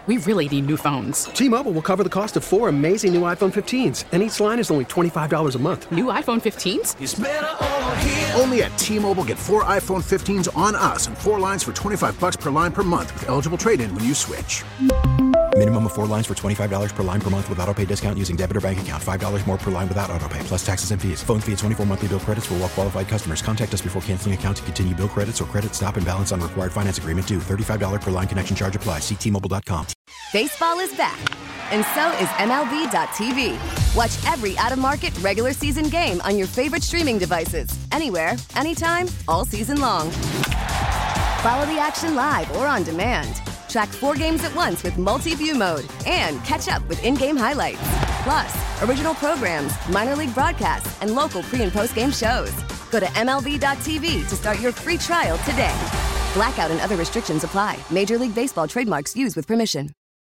We really need new phones. T-Mobile will cover the cost of 4 amazing new iPhone 15s, and each line is only $25 a month. New iPhone 15s? It's better over here. Only at T-Mobile, get 4 iPhone 15s on us and 4 lines for $25 per line per month with eligible trade-in when you switch. Minimum of 4 lines for $25 per line per month with autopay discount using debit or bank account. $5 more per line without autopay, plus taxes and fees. Phone fee at 24 monthly bill credits for well-qualified customers. Contact us before canceling account to continue bill credits or credit stop and balance on required finance agreement due. $35 per line connection charge applies. See T-Mobile.com. Baseball is back, and so is MLB.tv. Watch every out-of-market regular season game on your favorite streaming devices, anywhere, anytime, all season long. Follow the action live or on demand. Track 4 games at once with multi-view mode and catch up with in-game highlights. Plus, original programs, minor league broadcasts, and local pre- and post-game shows. Go to MLB.tv to start your free trial today. Blackout and other restrictions apply. Major League Baseball trademarks used with permission.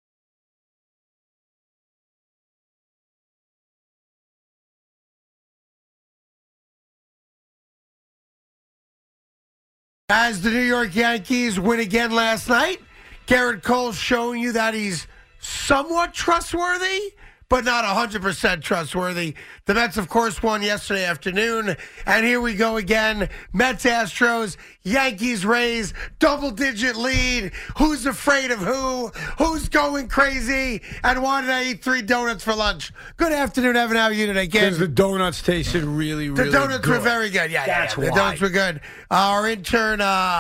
As the New York Yankees win again last night, Gerrit Cole showing you that he's somewhat trustworthy, but not 100% trustworthy. The Mets, of course, won yesterday afternoon. And here we go again. Mets, Astros, Yankees, Rays, double-digit lead. Who's afraid of who? Who's going crazy? And why did I eat 3 donuts for lunch? Good afternoon, Evan. How are you today, kid? Because the donuts tasted really, really good. The donuts were very good. Yeah, That's The why. donuts were good. Our intern,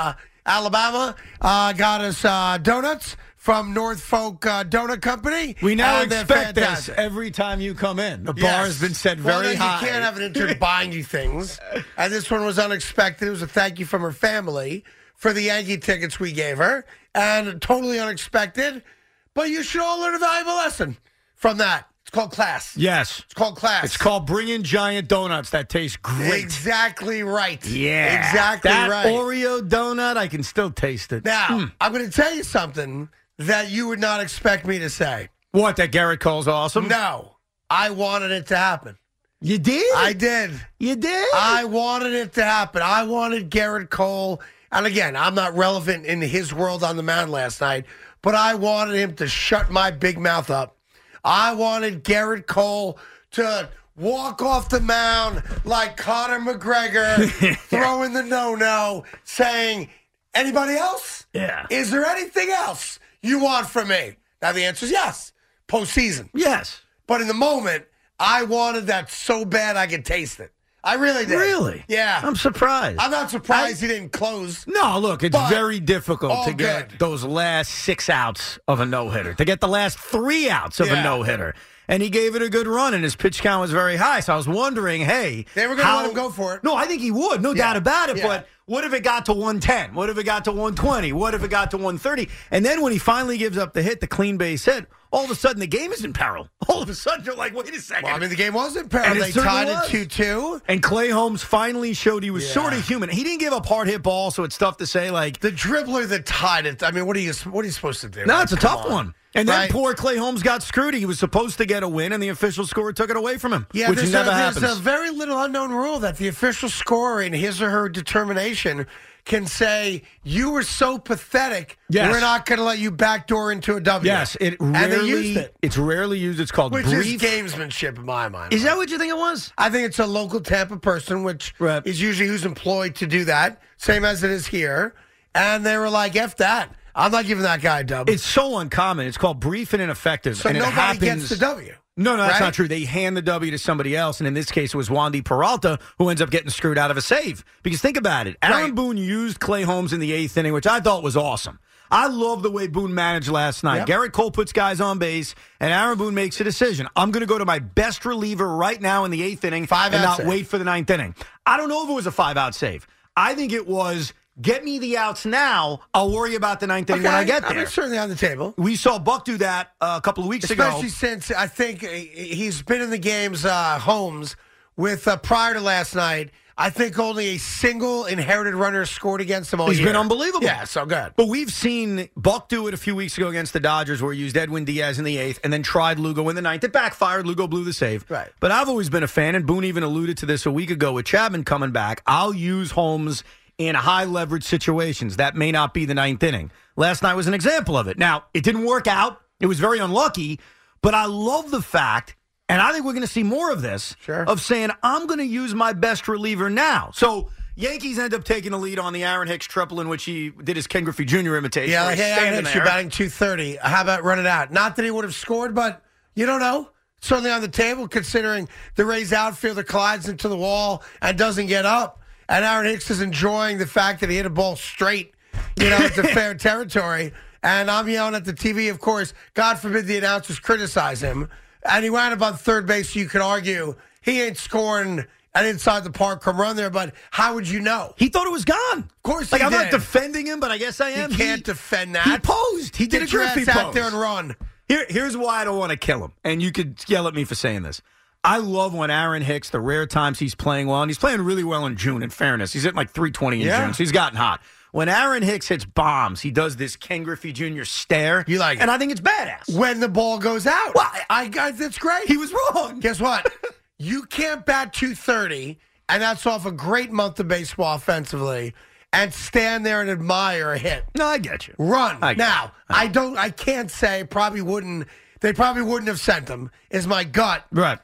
Alabama, got us donuts from Norfolk Donut Company. We now and they're expect this fantastic. every time you come in. The Yes. bar has been set Well, very then high. You can't have an intern buying you things. And this one was unexpected. It was a thank you from her family for the Yankee tickets we gave her. And totally unexpected. But you should all learn a valuable lesson from that. It's called class. Yes. It's called class. It's called bringing giant donuts that taste great. Exactly right. Yeah. Exactly that right. Oreo donut, I can still taste it. Now, I'm going to tell you something that you would not expect me to say. What, that Gerrit Cole's awesome? No. I wanted it to happen. You did? I did. You did? I wanted it to happen. I wanted Gerrit Cole. And again, I'm not relevant in his world on the mound last night, but I wanted him to shut my big mouth up. I wanted Gerrit Cole to walk off the mound like Conor McGregor, throwing the no-no, saying, anybody else? Yeah. Is there anything else you want from me? Now, the answer is yes. Postseason. Yes. But in the moment, I wanted that so bad I could taste it. I really did. Really? Yeah. I'm surprised. I'm not surprised he didn't close. No, look, it's But very difficult all to get good. those last 6 outs of a no-hitter, to get the last 3 outs of a Yeah. no-hitter. And he gave it a good run, and his pitch count was very high. So I was wondering, hey. They were going to let him go for it. No, I think he would, no doubt about it. Yeah. But what if it got to 110? What if it got to 120? What if it got to 130? And then when he finally gives up the hit, the clean base hit, all of a sudden the game is in peril. All of a sudden you're like, wait a second. Well, I mean, the game was in peril. And it They certainly tied it was. 2-2. And Clay Holmes finally showed he was Yeah. sort of human. He didn't give up hard hit balls, so it's tough to say, like. The dribbler that tied it, I mean, what are you supposed to do? No, Like, it's a come tough on. one. And then Right? poor Clay Holmes got screwed. He was supposed to get a win, and the official score took it away from him, Yeah, which there's never there's happens. a very little unknown rule that the official scorer, in his or her determination, can say, you were so pathetic, Yes. we're not going to let you backdoor into a W. Yes, it And they rarely, used it. It's rarely used. It's called Which brief. is gamesmanship in my mind. Is that what you think it was? I think it's a local Tampa person, which Right. is usually who's employed to do that, same as it is here. And they were like, F that. I'm not giving that guy a dub. It's so uncommon. It's called brief and ineffective. so and nobody it happens, gets the W. No, that's right? not true. They hand the W to somebody else, and in this case, it was Wandy Peralta who ends up getting screwed out of a save. Because think about it. Aaron Right. Boone used Clay Holmes in the 8th inning, which I thought was awesome. I love the way Boone managed last night. Yep. Gerrit Cole puts guys on base, and Aaron Boone makes a decision. I'm going to go to my best reliever right now in the 8th inning and Five-out not save. wait for the 9th inning. I don't know if it was a 5-out save. I think it was, get me the outs now. I'll worry about the 9th inning when I get there. I mean, certainly on the table. We saw Buck do that a couple of weeks ago. Especially since I think he's been in the games, Holmes, with prior to last night. I think only a single inherited runner scored against him all He's year. been unbelievable. Yeah, so good. But we've seen Buck do it a few weeks ago against the Dodgers where he used Edwin Diaz in the 8th and then tried Lugo in the 9th. It backfired. Lugo blew the save. Right. But I've always been a fan, and Boone even alluded to this a week ago with Chapman coming back. I'll use Holmes in high leverage situations. That may not be the ninth inning. Last night was an example of it. Now, it didn't work out. It was very unlucky, but I love the fact, and I think we're going to see more of this, of saying, I'm going to use my best reliever now. So Yankees end up taking the lead on the Aaron Hicks triple in which he did his Ken Griffey Jr. imitation. Yeah, like, hey, Aaron Hicks, you're batting .230. How about running out? Not that he would have scored, but you don't know. Certainly on the table, considering the Rays outfielder collides into the wall and doesn't get up. And Aaron Hicks is enjoying the fact that he hit a ball straight, into fair territory. And I'm yelling at the TV, of course. God forbid the announcers criticize him. And he wound up on third base, so you could argue he ain't scoring an inside the park home run there, but how would you know? He thought it was gone. Of course he did. I'm not defending him, but I guess I am. You can't defend that. He posed. He did a Griffey pose. Out there and run. Here's why I don't want to kill him. And you could yell at me for saying this. I love when Aaron Hicks, the rare times he's playing well, and he's playing really well in June, in fairness. He's hitting like 320 in June, so he's gotten hot. When Aaron Hicks hits bombs, he does this Ken Griffey Jr. stare. You like it? And I think it's badass. When the ball goes out. Well, that's great. He was wrong. Guess what? You can't bat .230, and that's off a great month of baseball offensively, and stand there and admire a hit. No, I get you. Run. I can't say they probably wouldn't have sent him, is my gut. Right.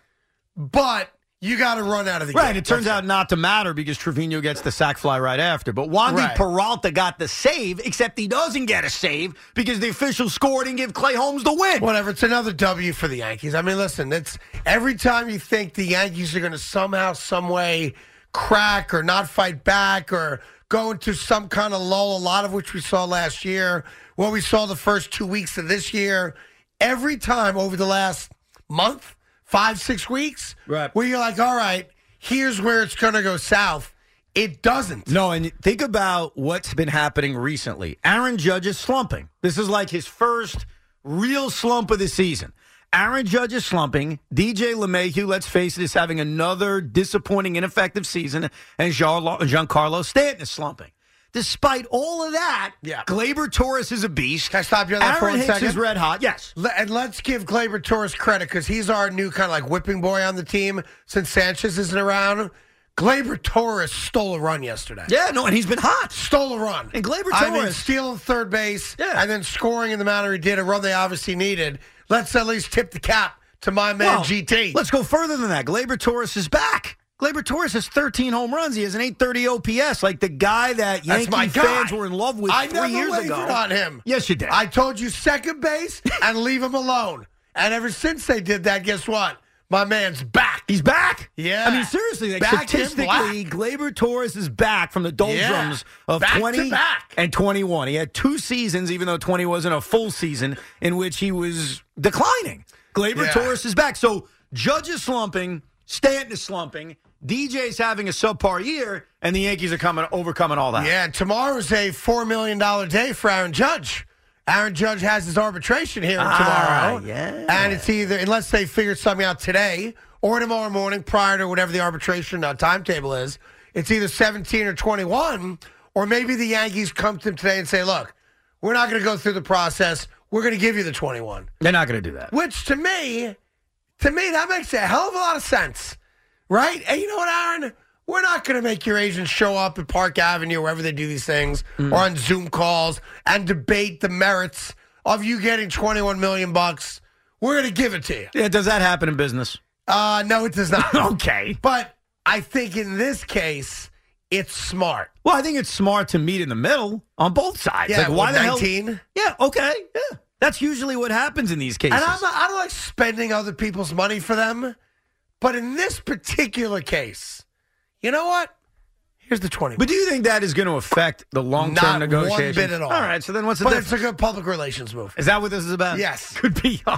But you got to run out of the game. Right, it turns out not to matter because Trevino gets the sac fly right after. But Wandy Peralta got the save, except he doesn't get a save because the official scored and give Clay Holmes the win. Whatever, it's another W for the Yankees. I mean, listen, it's every time you think the Yankees are going to somehow, some way crack or not fight back or go into some kind of lull, a lot of which we saw last year, what we saw the first 2 weeks of this year, every time over the last month, 5-6 weeks, where you're like, all right, here's where it's going to go south. It doesn't. No, and think about what's been happening recently. Aaron Judge is slumping. This is like his first real slump of the season. Aaron Judge is slumping. DJ LeMahieu, let's face it, is having another disappointing, ineffective season. And Giancarlo Stanton is slumping. Despite all of that, Gleyber Torres is a beast. Can I stop you on that for 1 second? Aaron Hicks is red hot. Yes. And let's give Gleyber Torres credit because he's our new kind of like whipping boy on the team since Sanchez isn't around. Gleyber Torres stole a run yesterday. Yeah, no, and he's been hot. Stole a run. And Gleyber Torres. Stealing third base and then scoring in the manner he did, a run they obviously needed. Let's at least tip the cap to my man GT. Let's go further than that. Gleyber Torres is back. Gleyber Torres has 13 home runs. He has an 830 OPS, like the guy that Yankee fans were in love with 3 years ago. I never wavered on him. Yes, you did. I told you second base and leave him alone. And ever since they did that, guess what? My man's back. He's back? Yeah. I mean, seriously, statistically, Gleyber Torres is back from the doldrums of 20 and 21. He had 2 seasons, even though 20 wasn't a full season, in which he was declining. Gleyber Torres is back. So Judge is slumping, Stanton is slumping, DJ's having a subpar year, and the Yankees are overcoming all that. Yeah, tomorrow's a $4 million day for Aaron Judge. Aaron Judge has his arbitration hearing tomorrow. Yeah. And it's either, unless they figure something out today or tomorrow morning prior to whatever the arbitration timetable is, it's either 17 or 21, or maybe the Yankees come to him today and say, look, we're not going to go through the process. We're going to give you the 21. They're not going to do that. Which to me, that makes a hell of a lot of sense. Right? And you know what, Aaron? We're not going to make your agents show up at Park Avenue, wherever they do these things, or on Zoom calls, and debate the merits of you getting $21 million. We're going to give it to you. Yeah, does that happen in business? No, it does not. Okay. But I think in this case, it's smart. Well, I think it's smart to meet in the middle on both sides. Yeah, like, why the 19? hell? Yeah, okay. Yeah. That's usually what happens in these cases. And I don't like spending other people's money for them. But in this particular case, you know what? Here's the 20. But do you think that is going to affect the long-term negotiations? Not one bit at all. All right, so then what's the difference? difference? But it's a good public relations move. Is that what this is about? Yes. Good PR.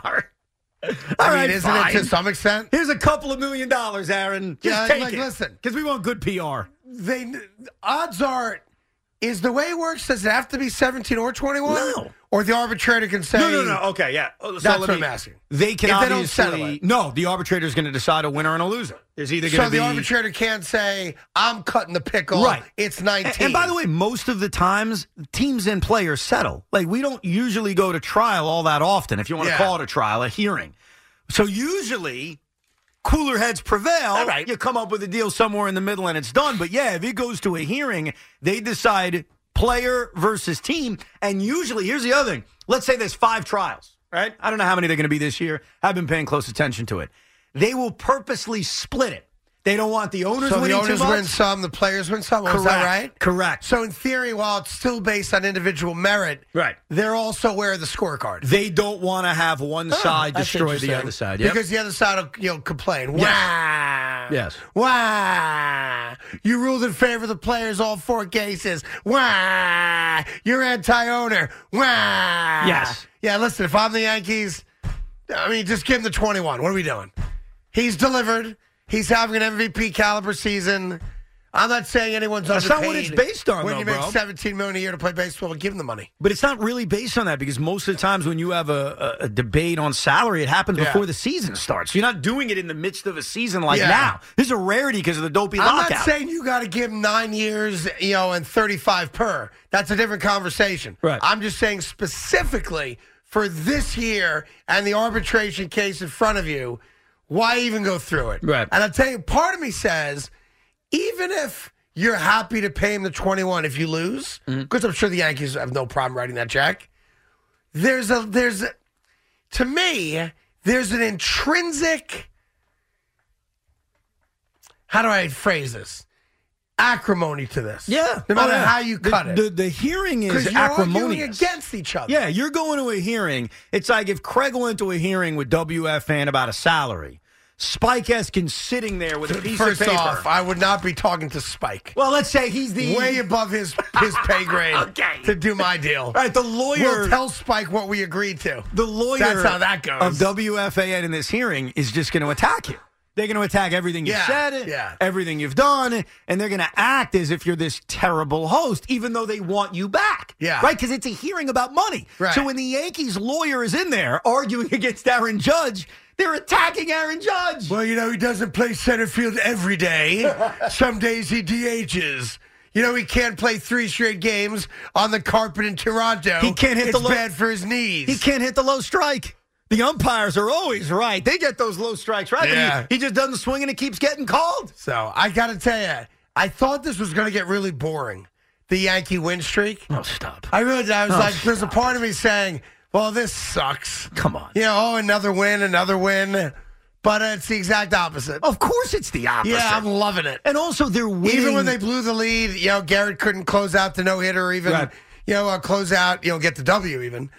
I mean, isn't it to some extent? Here's a couple of $1 million, Aaron. Just take it. Listen. Because we want good PR. Odds are, is the way it works, does it have to be 17 or 21? No. Or the arbitrator can say... No. Okay, yeah. So that's what I'm asking. They can if obviously... They don't settle it. No, the arbitrator is going to decide a winner and a loser. There's either going to be... So the arbitrator can't say, I'm cutting the pickle. Right. It's 19. And by the way, most of the times, teams and players settle. Like, we don't usually go to trial all that often, if you want to call it a trial, a hearing. So usually, cooler heads prevail, All right. you come up with a deal somewhere in the middle and it's done. But, yeah, if it goes to a hearing, they decide player versus team. And usually, here's the other thing. Let's say there's 5 trials, right? I don't know how many they're going to be this year. I've been paying close attention to it. They will purposely split it. They don't want the owners winning too much. So the owners win some, the players win some. Correct. Is that right? Correct. So in theory, while it's still based on individual merit, Right. they're also aware of the scorecard. They don't want to have one side That's destroy the interesting. other side. Yep. Because the other side will complain. Wow. Yes. Wow. You ruled in favor of the players all 4 cases. Wow. You're anti-owner. Wow. Yes. Yeah, listen, if I'm the Yankees, I mean, just give him the 21. What are we doing? He's delivered. He's having an MVP caliber season. I'm not saying anyone's That's underpaid. not what it's based on, When though, you make bro. $17 million a year to play baseball, give him the money. But it's not really based on that because most of the times when you have a debate on salary, it happens before the season starts. You're not doing it in the midst of a season like now. This is a rarity because of the dopey lockout. I'm not saying you got to give him 9 years, and 35 per. That's a different conversation. Right. I'm just saying specifically for this year and the arbitration case in front of you, why even go through it? Right. And I'll tell you, part of me says, even if you're happy to pay him the 21 if you lose, because I'm sure the Yankees have no problem writing that check, to me, there's an intrinsic, how do I phrase this? Acrimony to this. Yeah. No matter how you cut it. The hearing is Because you're arguing acrimonious. against each other. Yeah, you're going to a hearing. It's like if Craig went to a hearing with WFAN about a salary. Spike Eskin's sitting there with a piece First of paper. off, I would not be talking to Spike. Well, let's say he's the Way above his pay grade to do my deal. All right, the lawyer. We'll tell Spike what we agreed to. The lawyer. That's how that goes. Of WFAN in this hearing is just going to attack you. They're going to attack everything you said, everything you've done, and they're going to act as if you're this terrible host, even though they want you back. Yeah. Right? Because it's a hearing about money. Right. So when the Yankees lawyer is in there arguing against Aaron Judge, they're attacking Aaron Judge. Well, he doesn't play center field every day. Some days he DHs. He can't play 3 straight games on the carpet in Toronto. He can't hit it's the bad for his knees. He can't hit the low strike. The umpires are always right. They get those low strikes right. Yeah. But he just doesn't swing and it keeps getting called. So I got to tell you, I thought this was going to get really boring. The Yankee win streak. Oh, stop. I really did. I was like, there's a part of me saying, well, this sucks. Come on. Another win. But it's the exact opposite. Of course it's the opposite. Yeah, I'm loving it. And also they're winning. Even when they blew the lead, Garrett couldn't close out the no-hitter or even, close out, get the W even.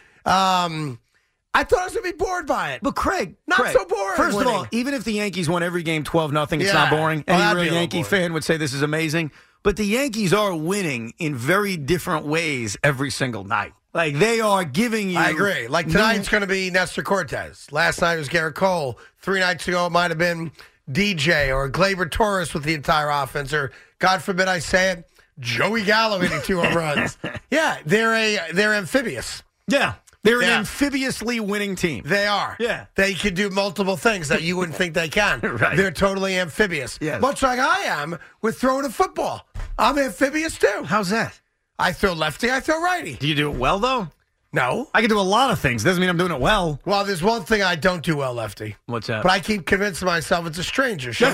I thought I was going to be bored by it. But Craig, so boring. First winning. of all, even if the Yankees won every game 12-0, it's Yeah. not boring. Well, Any that'd real be a little Yankee boring. fan would say this is amazing. But the Yankees are winning in very different ways every single night. Like, they are giving you... I agree. Like, tonight it's going to be Nestor Cortez. Last night it was Garrett Cole. 3 nights ago it might have been DJ or Gleyber Torres with the entire offense, or, God forbid I say it, Joey Gallo hitting 2 home runs. Yeah, they're amphibious. Yeah. They're an amphibiously winning team. They are. Yeah. They can do multiple things that you wouldn't think they can. Right. They're totally amphibious. Yes. Much like I am with throwing a football. I'm amphibious too. How's that? I throw lefty, I throw righty. Do you do it well, though? No. I can do a lot of things. Doesn't mean I'm doing it well. Well, there's one thing I don't do well, lefty. What's that? But I keep convincing myself it's a stranger. She'll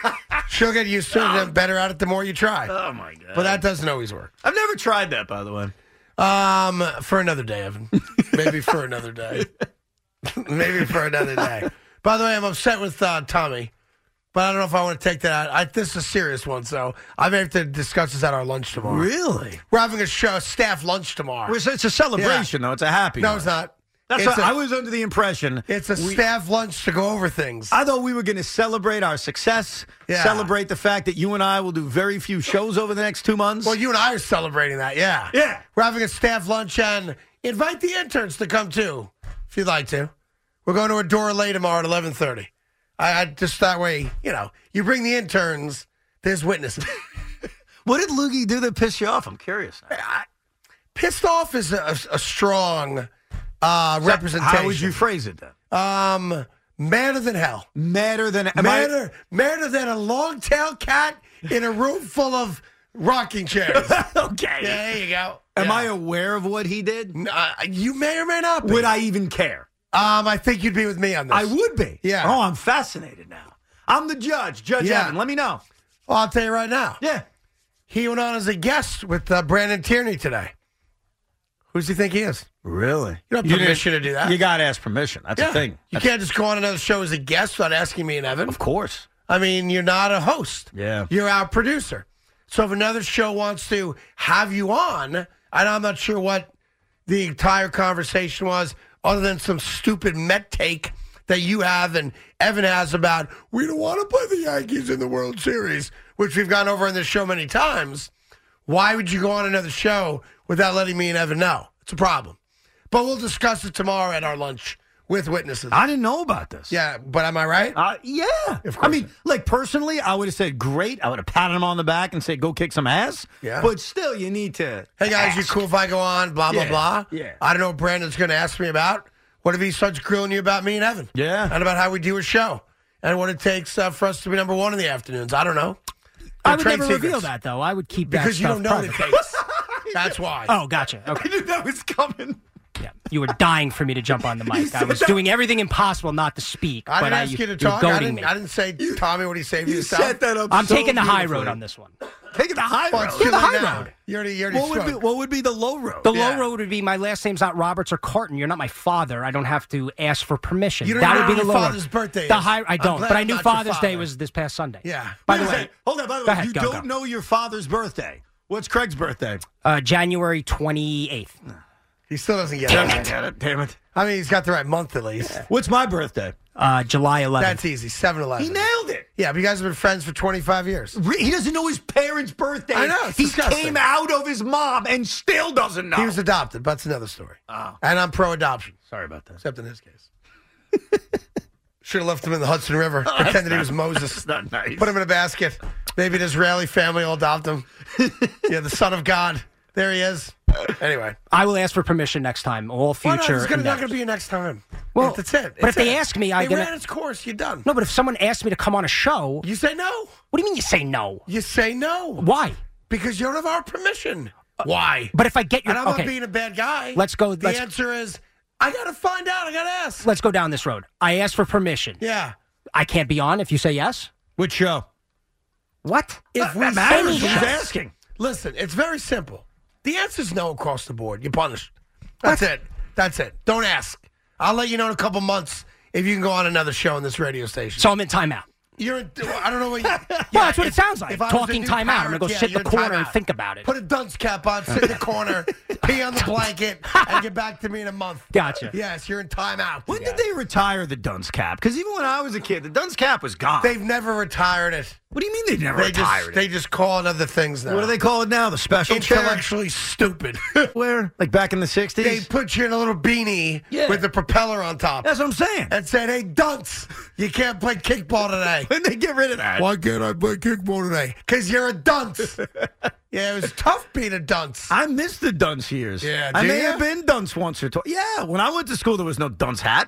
get used to it and get better at it the more you try. Oh, my God. But that doesn't always work. I've never tried that, by the way. For another day, Evan. Maybe for another day. Maybe for another day. By the way, I'm upset with Tommy, but I don't know if I want to take that out. This is a serious one, so I may have to discuss this at our lunch tomorrow. Really? We're having a staff lunch tomorrow. It's a celebration, though. It's a happy No, one. it's not. That's what I was under the impression. It's a staff lunch to go over things. I thought we were going to celebrate our success, celebrate the fact that you and I will do very few shows over the next 2 months. Well, you and I are celebrating that, yeah. Yeah. We're having a staff lunch, and invite the interns to come, too, if you'd like to. We're going to Adora Lay tomorrow at 11:30. I just that way, you bring the interns, there's witnesses. What did Loogie do that pissed you off? I'm curious now. Pissed off is a strong representation. How would you phrase it then? Madder than hell. Madder than Madder than a long-tailed cat in a room full of rocking chairs. Okay. Yeah, there you go. Am I aware of what he did? You may or may not be. Would I even care? I think you'd be with me on this. I would be. Yeah. Oh, I'm fascinated now. I'm the judge. Judge Yeah. Evan, let me know. Well, I'll tell you right now. Yeah. He went on as a guest with Brandon Tierney today. Who does he think he is? Really? You don't have permission to do that. You got to ask permission. That's the thing. You can't just go on another show as a guest without asking me and Evan. Of course. I mean, you're not a host. Yeah. You're our producer. So if another show wants to have you on, and I'm not sure what the entire conversation was, other than some stupid Met take that you have and Evan has about, we don't want to play the Yankees in the World Series, which we've gone over in this show many times. Why would you go on another show without letting me and Evan know? It's a problem. But we'll discuss it tomorrow at our lunch with witnesses. I didn't know about this. Yeah, but am I right? Yeah. Of course. I mean, like, personally, I would have said, great. I would have patted him on the back and said, go kick some ass. Yeah. But still, you need to Hey, guys, ask. you cool if I go on, blah, blah, Yeah, blah? yeah. I don't know what Brandon's going to ask me about. What if he starts grilling you about me and Evan? Yeah. And about how we do a show and what it takes for us to be number one in the afternoons. I don't know. I They're would trade never secrets. reveal that, though. I would keep that Because you stuff don't know what it private. takes. That's why. Oh, gotcha. Okay. I knew that was coming. Yeah. You were dying for me to jump on the mic. I was doing everything impossible not to speak. I but didn't ask you to you're talk. I goading didn't, I me. didn't say, Tommy, what do you say for You yourself? set that up I'm so taking the high beautifully. road on this one. Taking the high Well, road. it's too the late high now. road. You already What would be the low road? The Yeah. low road would be my last name's not Roberts or Carton. You're not my father. I don't have to ask for permission. You don't That even would be know the your low father's road. birthday The is. high, I I'm don't. glad But I I'm knew not your Father's Day father. was this past Sunday. Yeah. By the Wait a way, second. Hold on. By the Go way, ahead, you go, don't go. know your father's birthday. What's Craig's birthday? January 28th. He still doesn't get it. Damn it. I mean, he's got the right month at least. What's my birthday? July 11th. That's easy. 7-11. He nailed it. Yeah, but you guys have been friends for 25 years. He doesn't know his parents' birthday. I know, it's He disgusting. came out of his mom and still doesn't know. He was adopted, but that's another story. Oh. And I'm pro-adoption, Sorry about that. except in his case. Should have left him in the Hudson River. Pretended he was Moses. That's not nice. Put him in a basket. Maybe an Israeli family will adopt him. Yeah, the son of God. There he is. Anyway. I will ask for permission next time. All Well, no, future. it's not endeavors. going to be your next time. Well, that's it. but It's if they it. ask me, I'm They gonna- ran its course. You're done. No, but if someone asked me to come on a show, You say no. what do you mean you say no? You say no. Why? Because you don't have our permission. Why? But if I get your And I'm okay, not being a bad guy. Let's go- The answer is, I got to find out. I got to ask. let's go down this road. I asked for permission. Yeah. I can't be on if you say yes. Which show? What? If we That matters. say Who's yes- asking? Listen, it's very simple. The answer is no across the board. You're punished. That's it. That's it. Don't ask. I'll let you know in a couple months if you can go on another show on this radio station. So I'm in timeout. You're. I don't know what. Well, that's what it sounds like. if I was a Talking new timeout. I'm parent, gonna go yeah, sit in you're the corner and timeout. think about it. Put a dunce cap on, sit in the corner, pee on the blanket, and get back to me in a month. Gotcha. Yes, you're in timeout. When did they retire the dunce cap? Because even when I was a kid, the dunce cap was gone. They've never retired it. What do you mean they never They retired just they just call it other things now. What do they call it now? The special chair? Intellectually stupid. Where? Like back in the 60s? They put you in a little beanie Yeah. with the propeller on top. That's what I'm saying. And said, "Hey, dunce, you can't play kickball today." When they get rid of that? Why can't I play kickball today? Because you're a dunce. Yeah, it was tough being a dunce. I miss the dunce years. Yeah, I do may ya? have been dunce once or twice. Yeah, when I went to school, there was no dunce hat.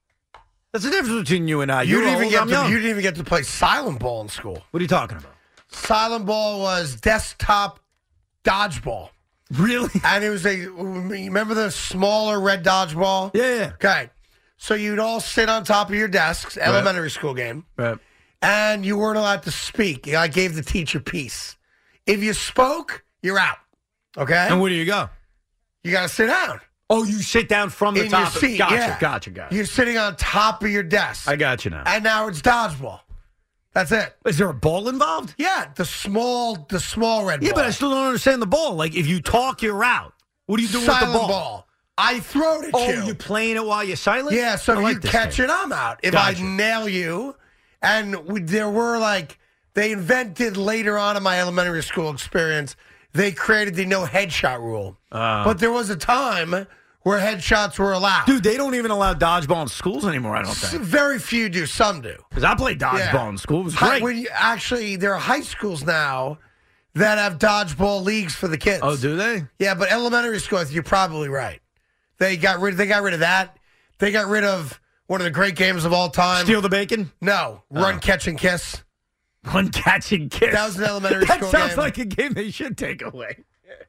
That's the difference between you and I. You You're didn't even old, get I'm to. young. You didn't even get to play silent ball in school. What are you talking about? Silent ball was desktop dodgeball, Really? and it was remember the smaller red dodgeball? Yeah. Okay, so you'd all sit on top of your desks, elementary school game. Right. And you weren't allowed to speak. I gave the teacher peace. If you spoke, you're out. Okay? And where do you go? You got to sit down. Oh, you sit down from the In top. your of- seat. Gotcha, yeah. gotcha. You're sitting on top of your desk. I got you now. And now it's dodgeball. That's it. Is there a ball involved? Yeah, the small red Yeah, ball. but I still don't understand the ball. Like, if you talk, you're out. What are you doing Silent with the ball? I throw it at Oh, you. you're playing it while you're silent? Yeah, so I if like you this catch thing. it, I'm out. If Gotcha. I nail you, and there were they invented later on in my elementary school experience, they created the no headshot rule. But there was a time where headshots were allowed. Dude, they don't even allow dodgeball in schools anymore, I don't think. Very few do, some do. Because I played dodgeball Yeah. in school. It was great. Actually, there are high schools now that have dodgeball leagues for the kids. Oh, do they? Yeah, but elementary school, you're probably right. They got rid of that. They got rid of one of the great games of all time. Steal the bacon? No, run, catch, and kiss. One catch and kiss. That was an elementary that school sounds game. like a game they should take away.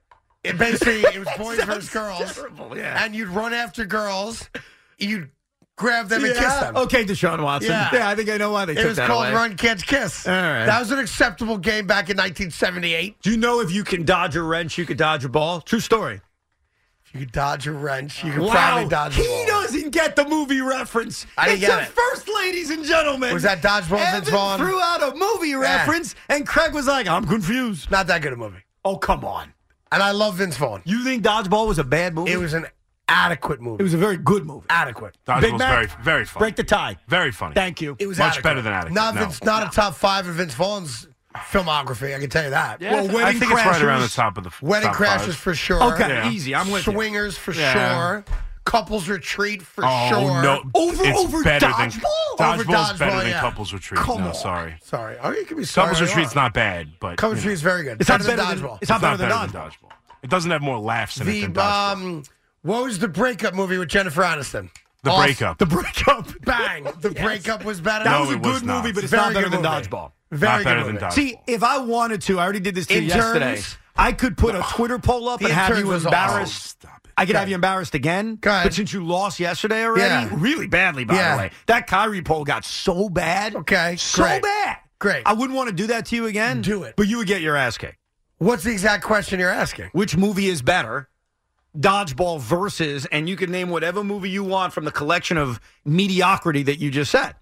It was boys versus girls. Terrible, yeah. And you'd run after girls. You'd grab them and kiss them. Okay, Deshaun Watson. Yeah. I think I know why they It took was that called away. Run, Catch, Kiss. All right. That was an acceptable game back in 1978. Do you know if you can dodge a wrench, you could dodge a ball? True story. If you could dodge a wrench, you could probably dodge a ball. He doesn't get the movie reference. I didn't it's get a it. first, ladies and gentlemen. Was that Dodgeball, Vince Evan Vaughn? threw out a movie reference, and Craig was like, I'm confused. Not that good a movie. Oh, come on. And I love Vince Vaughn. You think Dodgeball was a bad movie? It was an adequate movie. It was a very good movie. Adequate. Big Dodgeball's Mac, very, very funny. break the tie. Very funny. Thank you. It was Much adequate. better than adequate. Not, No. not a top 5 of Vince Vaughn's filmography, I can tell you that. Yeah, Well, I Wedding think it's right around the Crashers- top of the Wedding top Crashers five. for sure. Okay, Yeah. easy. I'm with you. Swingers for Yeah. sure. Couples Retreat for Oh, sure. no. Over better Dodgeball? Than, Over Dodgeball's better Dodgeball, than yeah. Couples Retreat. Come no, on. sorry. Sorry. Oh, you can be sorry. Couples all you Retreat's want. not bad, but Couples you know, Retreat's very good. It's not better better than than Dodgeball. It's not better than than Dodgeball. Dodgeball. It doesn't have more laughs in it The than Dodgeball. what was the breakup movie with Jennifer Aniston? The Awesome. Breakup. The breakup. Bang. The breakup was better. That No, was a it good was not. movie, but it's Very not better good than movie. Dodgeball. Very Not better good than movie. Dodgeball. See, if I wanted to, I already did this to you yesterday. Interns? I could put a Twitter poll up The and have Interns you was embarrassed. awesome. Stop it. I could Go have you embarrassed again. Go ahead. But since you lost yesterday already, Yeah. really badly, by Yeah. the way, that Kyrie poll got so bad. Okay, So great. bad. Great. I wouldn't want to do that to you again. Do it. But you would get your ass kicked. What's the exact question you're asking? Which movie is better? Dodgeball versus, and you can name whatever movie you want from the collection of mediocrity that you just said.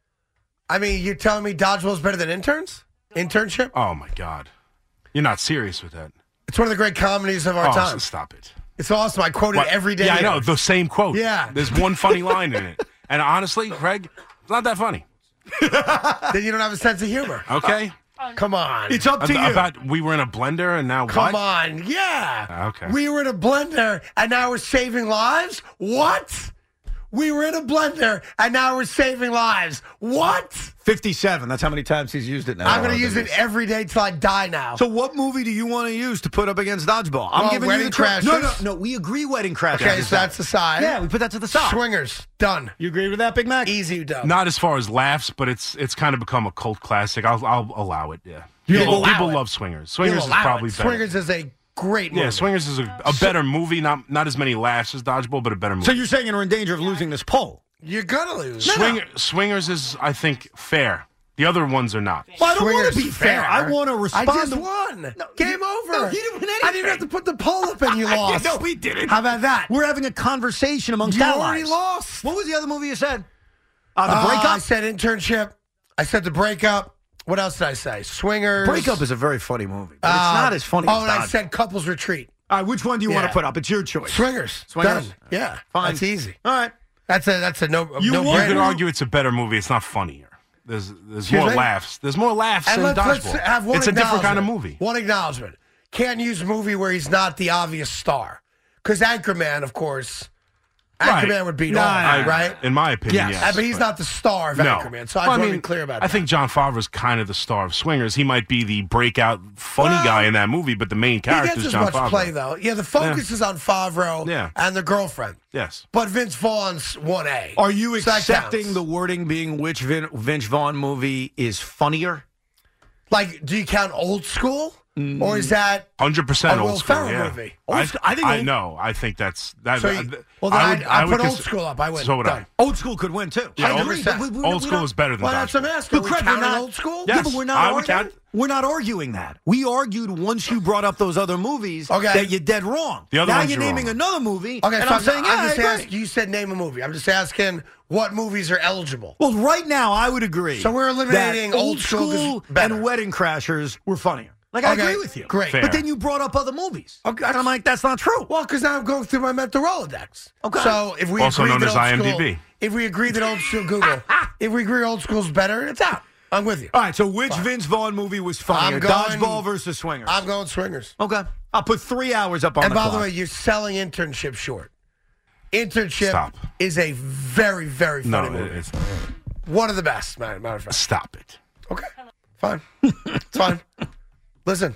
I mean, you're telling me Dodgeball's better than Interns? Internship? Oh, my God. You're not serious with that. It's one of the great comedies of our Oh, time. stop it. It's awesome. I quote it What? every day. Yeah, I here. know. The same quote. Yeah. There's one funny line in it. And honestly, Craig, it's not that funny. Then you don't have a sense of humor. Okay? Come on. It's up to you. About we were in a blender and now Come what? on. Yeah. Okay. We were in a blender and now we're saving lives? What? We were in a blender and now we're saving lives. What? 57. That's how many times he's used it now. I'm going to use it every day till I die now. So what movie do you want to use to put up against Dodgeball? I'm Well, giving Wedding you the choice. No, Crashers. no. We agree Wedding Crashers. Okay, is so that's the side. Yeah, we put that to the side. Swingers. Done. You agree with that, Big Mac? Easy done. Not as far as laughs, but it's kind of become a cult classic. I'll allow it, yeah. You'll People, allow people it. love Swingers. Swingers You'll is allow probably it. better. Swingers is a great movie. Yeah, Swingers is a better movie. Not as many laughs as Dodgeball, but a better movie. So you're saying you're in danger of losing this poll? You're going to lose. Swingers is, I think, fair. The other ones are not. Well, I don't want Swingers to be fair. I want to respond. I just to... won. No, Game over. No, you didn't win anything. I didn't even have to put the poll up and you lost. No, we didn't. How about that? We're having a conversation amongst You allies. already lost. What was the other movie you said? The Breakup? I said Internship. I said The Breakup. What else did I say? Swingers. Breakup is a very funny movie, but it's not as funny as and I Dodgeball. said Couples Retreat. All right, which one do you want Yeah. to put up? It's your choice. Swingers. Swingers? Done. Yeah. Fine. That's easy. All right. That's a no You no won. You could brainer. argue it's a better movie. It's not funnier. There's Excuse more me? laughs. There's more laughs And than let's Dodgeball. have one It's a different kind of acknowledgement. movie. One acknowledgement. Can't use a movie where he's not the obvious star. Because Anchorman, of course, Right. Anchorman would beat No, all, I- right? In my opinion, Yes. yes. But he's not the star of No. Anchorman, so I Well, just want to be clear about that. I think Jon Favreau's kind of the star of Swingers. He might be the breakout funny Well, guy in that movie, but the main he character gets is as Jon much Favreau. play, though. Yeah, the focus is on Favreau Yeah. and the girlfriend. Yes. But Vince Vaughn's 1A. Are you So that accepting counts. the wording being which Vince Vaughn movie is funnier? Like, do you count Old School? Or is that 100% a Will old school. Ferrell Yeah. movie? I think I old- know. I think that's that. So well, then I would put Old cons- School up. I win. So would Done. Old School could win too. Yeah, I old- agree. 100%. But we're Old school not- is better than Well, that's what I'm Dodgeball. asking. But We Craig, counting we're not- Old School? Yeah, Yes, but we're I not would arguing. count- We're not arguing that. We argued once you brought up those other movies Okay. that you're dead wrong. The other now ones you're you're naming wrong. another movie, Okay, and so I'm saying, yeah, I'm just I agree. asking. You said name a movie. I'm just asking what movies are eligible. Well, right now I would agree. So we're eliminating that Old School 'cause it's better. and Wedding Crashers were funnier. Like I Okay, agree with you. great. Fair. But then you brought up other movies. Okay, and I'm like, that's not true. Well, because now I'm going through my mental Rolodex. Okay. So if we Also agree known that as Old IMDb. School, if we agree that Old School, Google, if we agree Old School's better, it's out. I'm with you. All right, so which Vince Vaughn movie was funnier? I'm going- Dodgeball versus Swingers. I'm going Swingers. Okay. I'll put 3 hours up on And the by clock. the way, you're selling Internship short. Internship Stop. is a very, very No, funny movie. it's One of the best, matter of fact. stop it. Okay, fine. It's fine. Listen,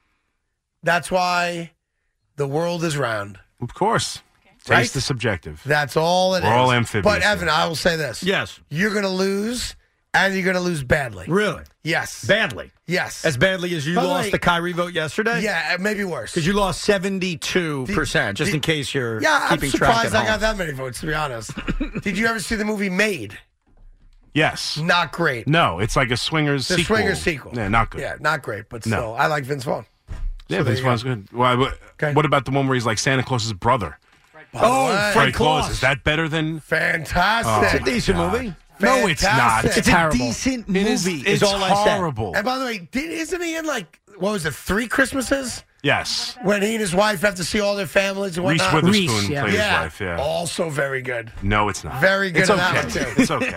that's why the world is round. Of course. Right? Taste is subjective. That's all it is. We're all amphibious But, here. Evan, I will say this. Yes. You're going to lose, and you're going to lose badly. Really? Yes. Badly. Yes. As badly as you By the lost way- the Kyrie vote yesterday? Yeah, maybe worse. Because you lost 72%, just in case you're Yeah, I'm keeping track at surprised I home. got that many votes, to be honest. Did you ever see the movie Made? Yes. Not great. No, it's like a Swingers The sequel. Swingers sequel. Yeah, not good. Yeah, not great, but No. still. I like Vince Vaughn. Yeah, So there Vince you go. Vaughn's good. Why, what about the one where he's like Santa Claus's brother? Oh, Fred Claus. Is that better than? Fantastic. It's a decent movie. No, it's not. Fantastic. It's terrible. a decent movie. It is. is It's all I said. horrible. And by the way, isn't he in like, what was it, 3 Christmases? Yes. When he and his wife have to see all their families and Reese whatnot? Witherspoon Reese, yeah. played Yeah. his wife. Yeah. Also very good. No, it's not. Very good It's in okay. that one, too. It's okay.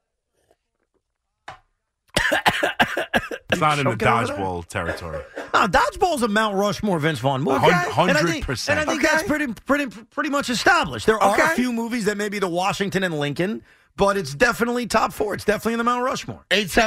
It's not in the choking over there? dodgeball territory. No, Dodgeball's a Mount Rushmore Vince Vaughn movie. Okay. And I think- 100%. And I think Okay. that's pretty much established. There are Okay. a few movies that may be the Washington and Lincoln, but it's definitely top 4. It's definitely in the Mount Rushmore.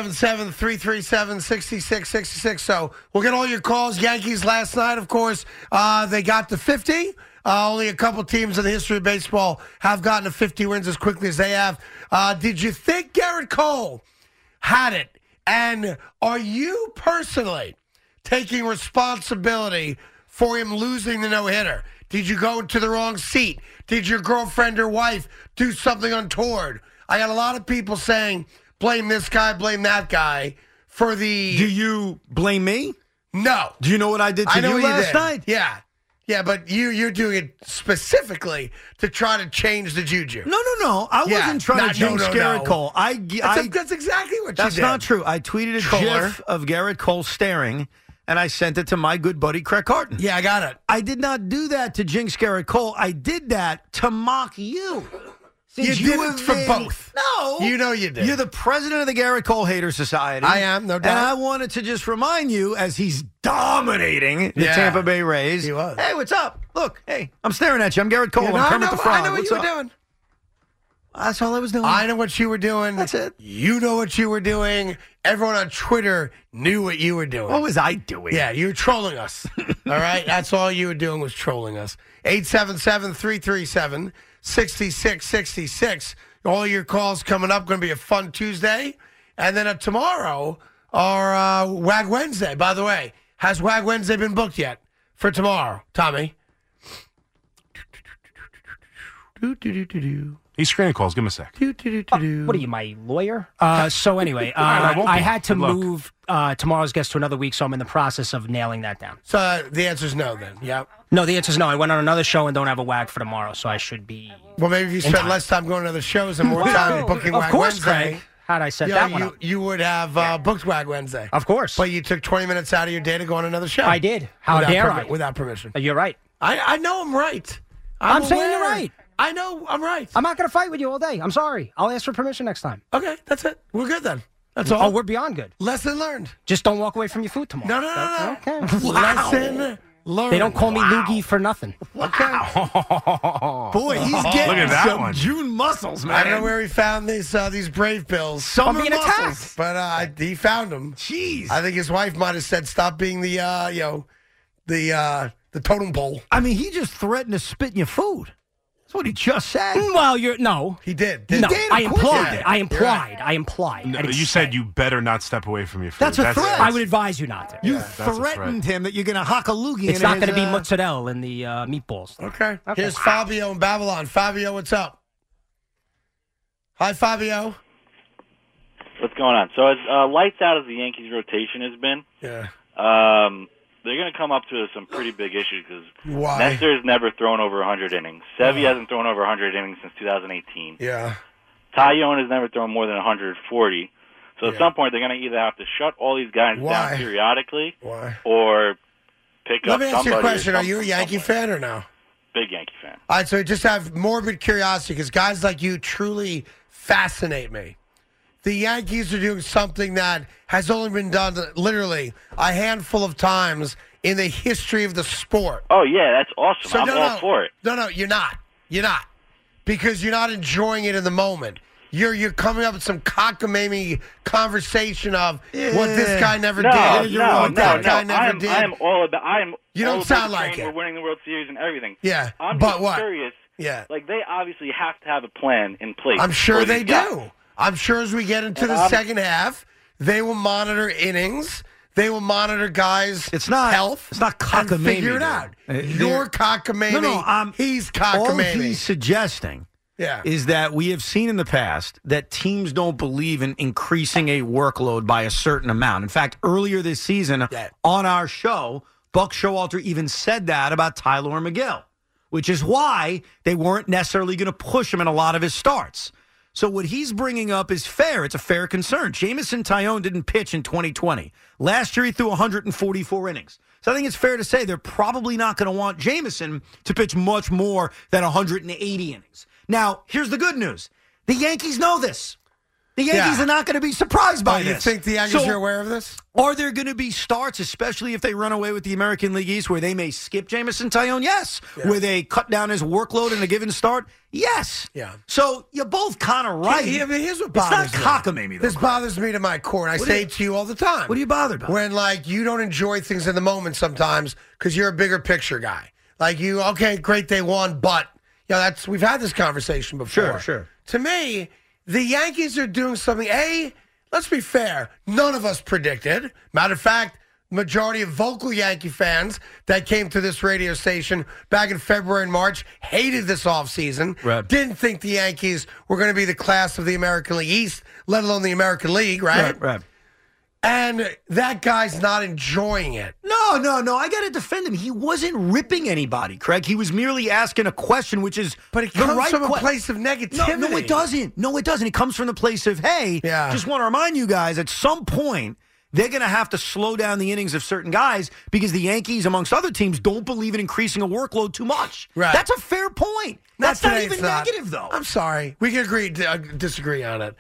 877-337-6666. So we'll get all your calls. Yankees last night, of course, they got to 50. Only a couple teams in the history of baseball have gotten to 50 wins as quickly as they have. Did you think Garrett Cole had it? And are you personally taking responsibility for him losing the no-hitter? Did you go into the wrong seat? Did your girlfriend or wife do something untoward? I got a lot of people saying, blame this guy, blame that guy for the... Do you blame me? No. Do you know what I did to I know you what you last did. night? Yeah. Yeah, but you're doing it specifically to try to change the juju. No. I Yeah. wasn't trying to jinx Garrett Cole. That's exactly what you That's did. not true. I tweeted a Troller. GIF of Garrett Cole staring, and I sent it to my good buddy Craig Carton. Yeah, I got it. I did not do that to jinx Garrett Cole. I did that to mock you. Since You did have it for been- both. No. You know you did. You're the president of the Garrett Cole Hater Society. I am, no doubt. And I wanted to just remind you, as he's dominating the Yeah. Tampa Bay Rays. He was. Hey, what's up? Look, hey, I'm staring at you. I'm Garrett Cole. Yeah, no, I'm Kermit the Frog. I know what What's you were up? doing. That's all I was doing. I know what you were doing. That's it. You know what you were doing. Everyone on Twitter knew what you were doing. What was I doing? Yeah, you were trolling us. All right? That's all you were doing was trolling us. 877-337-6666. All your calls coming up. Going to be a fun Tuesday. And then tomorrow, our WAG Wednesday. By the way, has WAG Wednesday been booked yet for tomorrow, Tommy? He's screening calls. Give him a sec. What are you, my lawyer? So anyway, I won't I be. had to Good luck. move tomorrow's guest to another week, so I'm in the process of nailing that down. So the answer is no then. Yep. No, the answer is no. I went on another show and don't have a WAG for tomorrow, so I should be... Well, maybe if you spent less time going to other shows and more time booking Of WAG course, Wednesday. Craig. How'd I set Yeah, that one up? you would have booked WAG Wednesday. Of course. But you took 20 minutes out of your day to go on another show. I did. How without dare I? Without permission. You're right. I know I'm right. I'm saying aware. you're right. I know I'm right. I'm not going to fight with you all day. I'm sorry. I'll ask for permission next time. Okay, that's it. We're good then. That's Oh, all. we're beyond good. Lesson learned. Just don't walk away from your food tomorrow. No. Okay. Lesson learned. They don't call me Loogie for nothing. Okay. Boy, he's getting Look at that some one. June muscles, man. I don't know where he found these Brave Bills. Summer being muscles. attacked. But he found them. Jeez. I think his wife might have said, "Stop being the the totem pole." I mean, he just threatened to spit in your food. That's what he just said. Well, no. He did. No, did, of I course he implied. did. I implied. I implied. No, I didn't you said say. you better not step away from your food. That's a threat. I would advise you not to. You that's a threatened threat. him that you're going to hock a loogie. It's in not his, going to be mozzarella in the meatballs. Okay. Here's Fabio in Babylon. Fabio, what's up? Hi, Fabio. What's going on? So as lights out as the Yankees rotation has been, Yeah. they're going to come up to some pretty big issues because Why? Nestor's never thrown over 100 innings. Sevy hasn't thrown over 100 innings since 2018. Yeah. Taillon has never thrown more than 140. So Yeah. at some point, they're going to either have to shut all these guys Why? down periodically Why? or pick Let up me ask somebody. you a or question. Are something you a from Yankee somewhere. fan or no? Big Yankee fan. All right, so I just have morbid curiosity because guys like you truly fascinate me. The Yankees are doing something that has only been done literally a handful of times in the history of the sport. Oh, yeah, that's awesome. So I'm all for it. No, you're not. You're not. Because you're not enjoying it in the moment. You're coming up with some cockamamie conversation of what this guy never No, did, no, what no, that no. guy never did. I am all about. You don't all sound about like saying it. We're winning the World Series and everything. Yeah, I'm but just what? curious. Yeah. Like they obviously have to have a plan in place. I'm sure for they these guys. do. I'm sure as we get into the second half, they will monitor innings. They will monitor guys' health. It's not cockamamie. And figure it out. You're cockamamie. No, he's cockamamie. All he's suggesting is that we have seen in the past that teams don't believe in increasing a workload by a certain amount. In fact, earlier this season on our show, Buck Showalter even said that about Tyler McGill, which is why they weren't necessarily going to push him in a lot of his starts. So what he's bringing up is fair. It's a fair concern. Jameson Taillon didn't pitch in 2020. Last year, he threw 144 innings. So I think it's fair to say they're probably not going to want Jameson to pitch much more than 180 innings. Now, here's the good news. The Yankees know this. The Yankees are not going to be surprised by this. You think the Yankees are aware of this? Are there going to be starts, especially if they run away with the American League East, where they may skip Jameson Taillon? Yes. Yeah. Where they cut down his workload in a given start? Yes. Yeah. So you're both kind of right. Yeah, but here's what bothers me. It's not cockamamie, though. This bothers me to my core, and I say it to you all the time. What are you bothered by? When, you don't enjoy things in the moment sometimes because you're a bigger picture guy. Okay, great, they won, but, we've had this conversation before. Sure. To me, the Yankees are doing something, let's be fair, none of us predicted. Matter of fact, majority of vocal Yankee fans that came to this radio station back in February and March hated this offseason, didn't think the Yankees were going to be the class of the American League East, let alone the American League, right? Right. And that guy's not enjoying it. No. I got to defend him. He wasn't ripping anybody, Craig. He was merely asking a question, which is But it comes from a place of negativity. No, it doesn't. No, it doesn't. It comes from the place of, hey, just want to remind you guys, at some point, they're going to have to slow down the innings of certain guys because the Yankees, amongst other teams, don't believe in increasing a workload too much. Right. That's a fair point. That's not even negative, though. I'm sorry. We can disagree on it.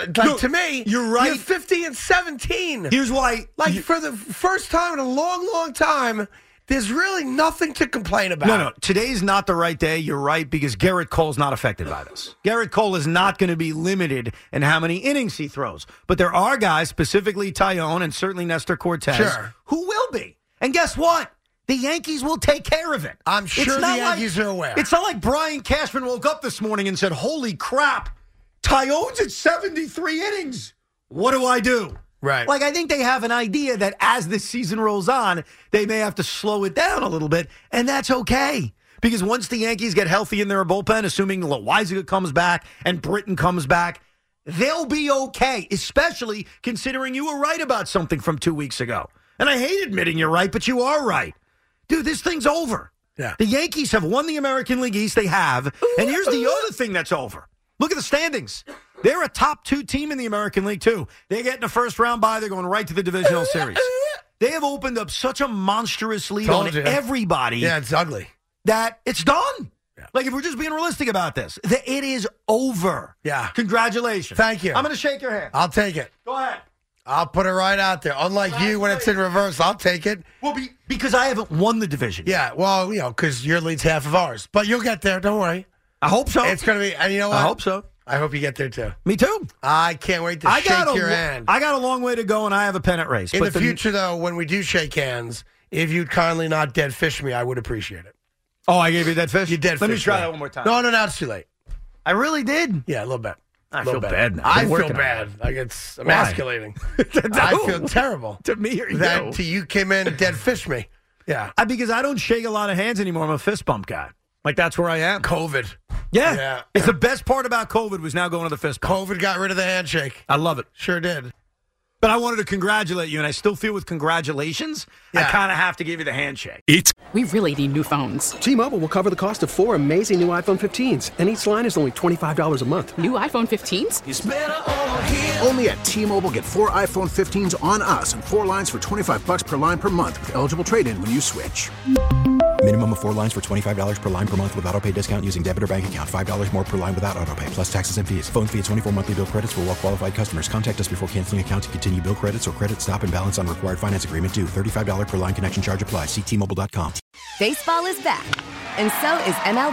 To me, you're right. You're 50 and 17. Here's why. For the first time in a long, long time, there's really nothing to complain about. No. Today's not the right day. You're right, because Garrett Cole's not affected by this. Garrett Cole is not going to be limited in how many innings he throws. But there are guys, specifically Taillon and certainly Nestor Cortez, who will be. And guess what? The Yankees will take care of it. I'm sure the Yankees are aware. It's not like Brian Cashman woke up this morning and said, holy crap, Taillon's at 73 innings. What do I do? Right. I think they have an idea that as this season rolls on, they may have to slow it down a little bit, and that's okay. Because once the Yankees get healthy in their bullpen, assuming Loaisiga comes back and Britton comes back, they'll be okay, especially considering you were right about something from 2 weeks ago. And I hate admitting you're right, but you are right. Dude, this thing's over. Yeah. The Yankees have won the American League East. They have. And here's the other thing that's over. Look at the standings. They're a top 2 team in the American League, too. They get in the first round bye. They're going right to the divisional series. They have opened up such a monstrous lead on everybody. Yeah, it's ugly. That it's done. Yeah. If we're just being realistic about this, it is over. Yeah. Congratulations. Thank you. I'm going to shake your hand. I'll take it. Go ahead. I'll put it right out there. Unlike you, when it's in reverse, I'll take it. Well, because I haven't won the division. Yeah, well, because your lead's half of ours. But you'll get there. Don't worry. I hope so. It's going to be, and you know what? I hope so. I hope you get there, too. Me, too. I can't wait to shake your hand. I got a long way to go, and I have a pennant race. In the future, though, when we do shake hands, if you'd kindly not dead fish me, I would appreciate it. Oh, I gave you dead fish? You dead fish. Let me try that one more time. No, it's too late. I really did? Yeah, a little bit. I feel bad now. I feel bad. It's emasculating. I feel terrible. To me or you? That you came in and dead fish me. Yeah. Because I don't shake a lot of hands anymore. I'm a fist bump guy. That's where I am. COVID. Yeah. It's the best part about COVID was now going to the fist bump. COVID got rid of the handshake. I love it. Sure did. But I wanted to congratulate you, and I still feel with congratulations, I kind of have to give you the handshake. We really need new phones. T-Mobile will cover the cost of 4 amazing new iPhone 15s, and each line is only $25 a month. New iPhone 15s? It's better over here. Only at T-Mobile, get 4 iPhone 15s on us and 4 lines for $25 per line per month with eligible trade-in when you switch. Minimum of 4 lines for $25 per line per month with autopay discount using debit or bank account. $5 more per line without autopay, plus taxes and fees. Phone fee at 24 monthly bill credits for well-qualified customers. Contact us before canceling account to continue bill credits or credit stop and balance on required finance agreement due. $35 per line connection charge applies. See T-Mobile.com. Baseball is back, and so is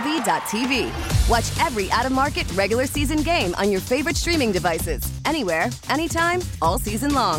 MLB.tv. Watch every out-of-market regular season game on your favorite streaming devices. Anywhere, anytime, all season long.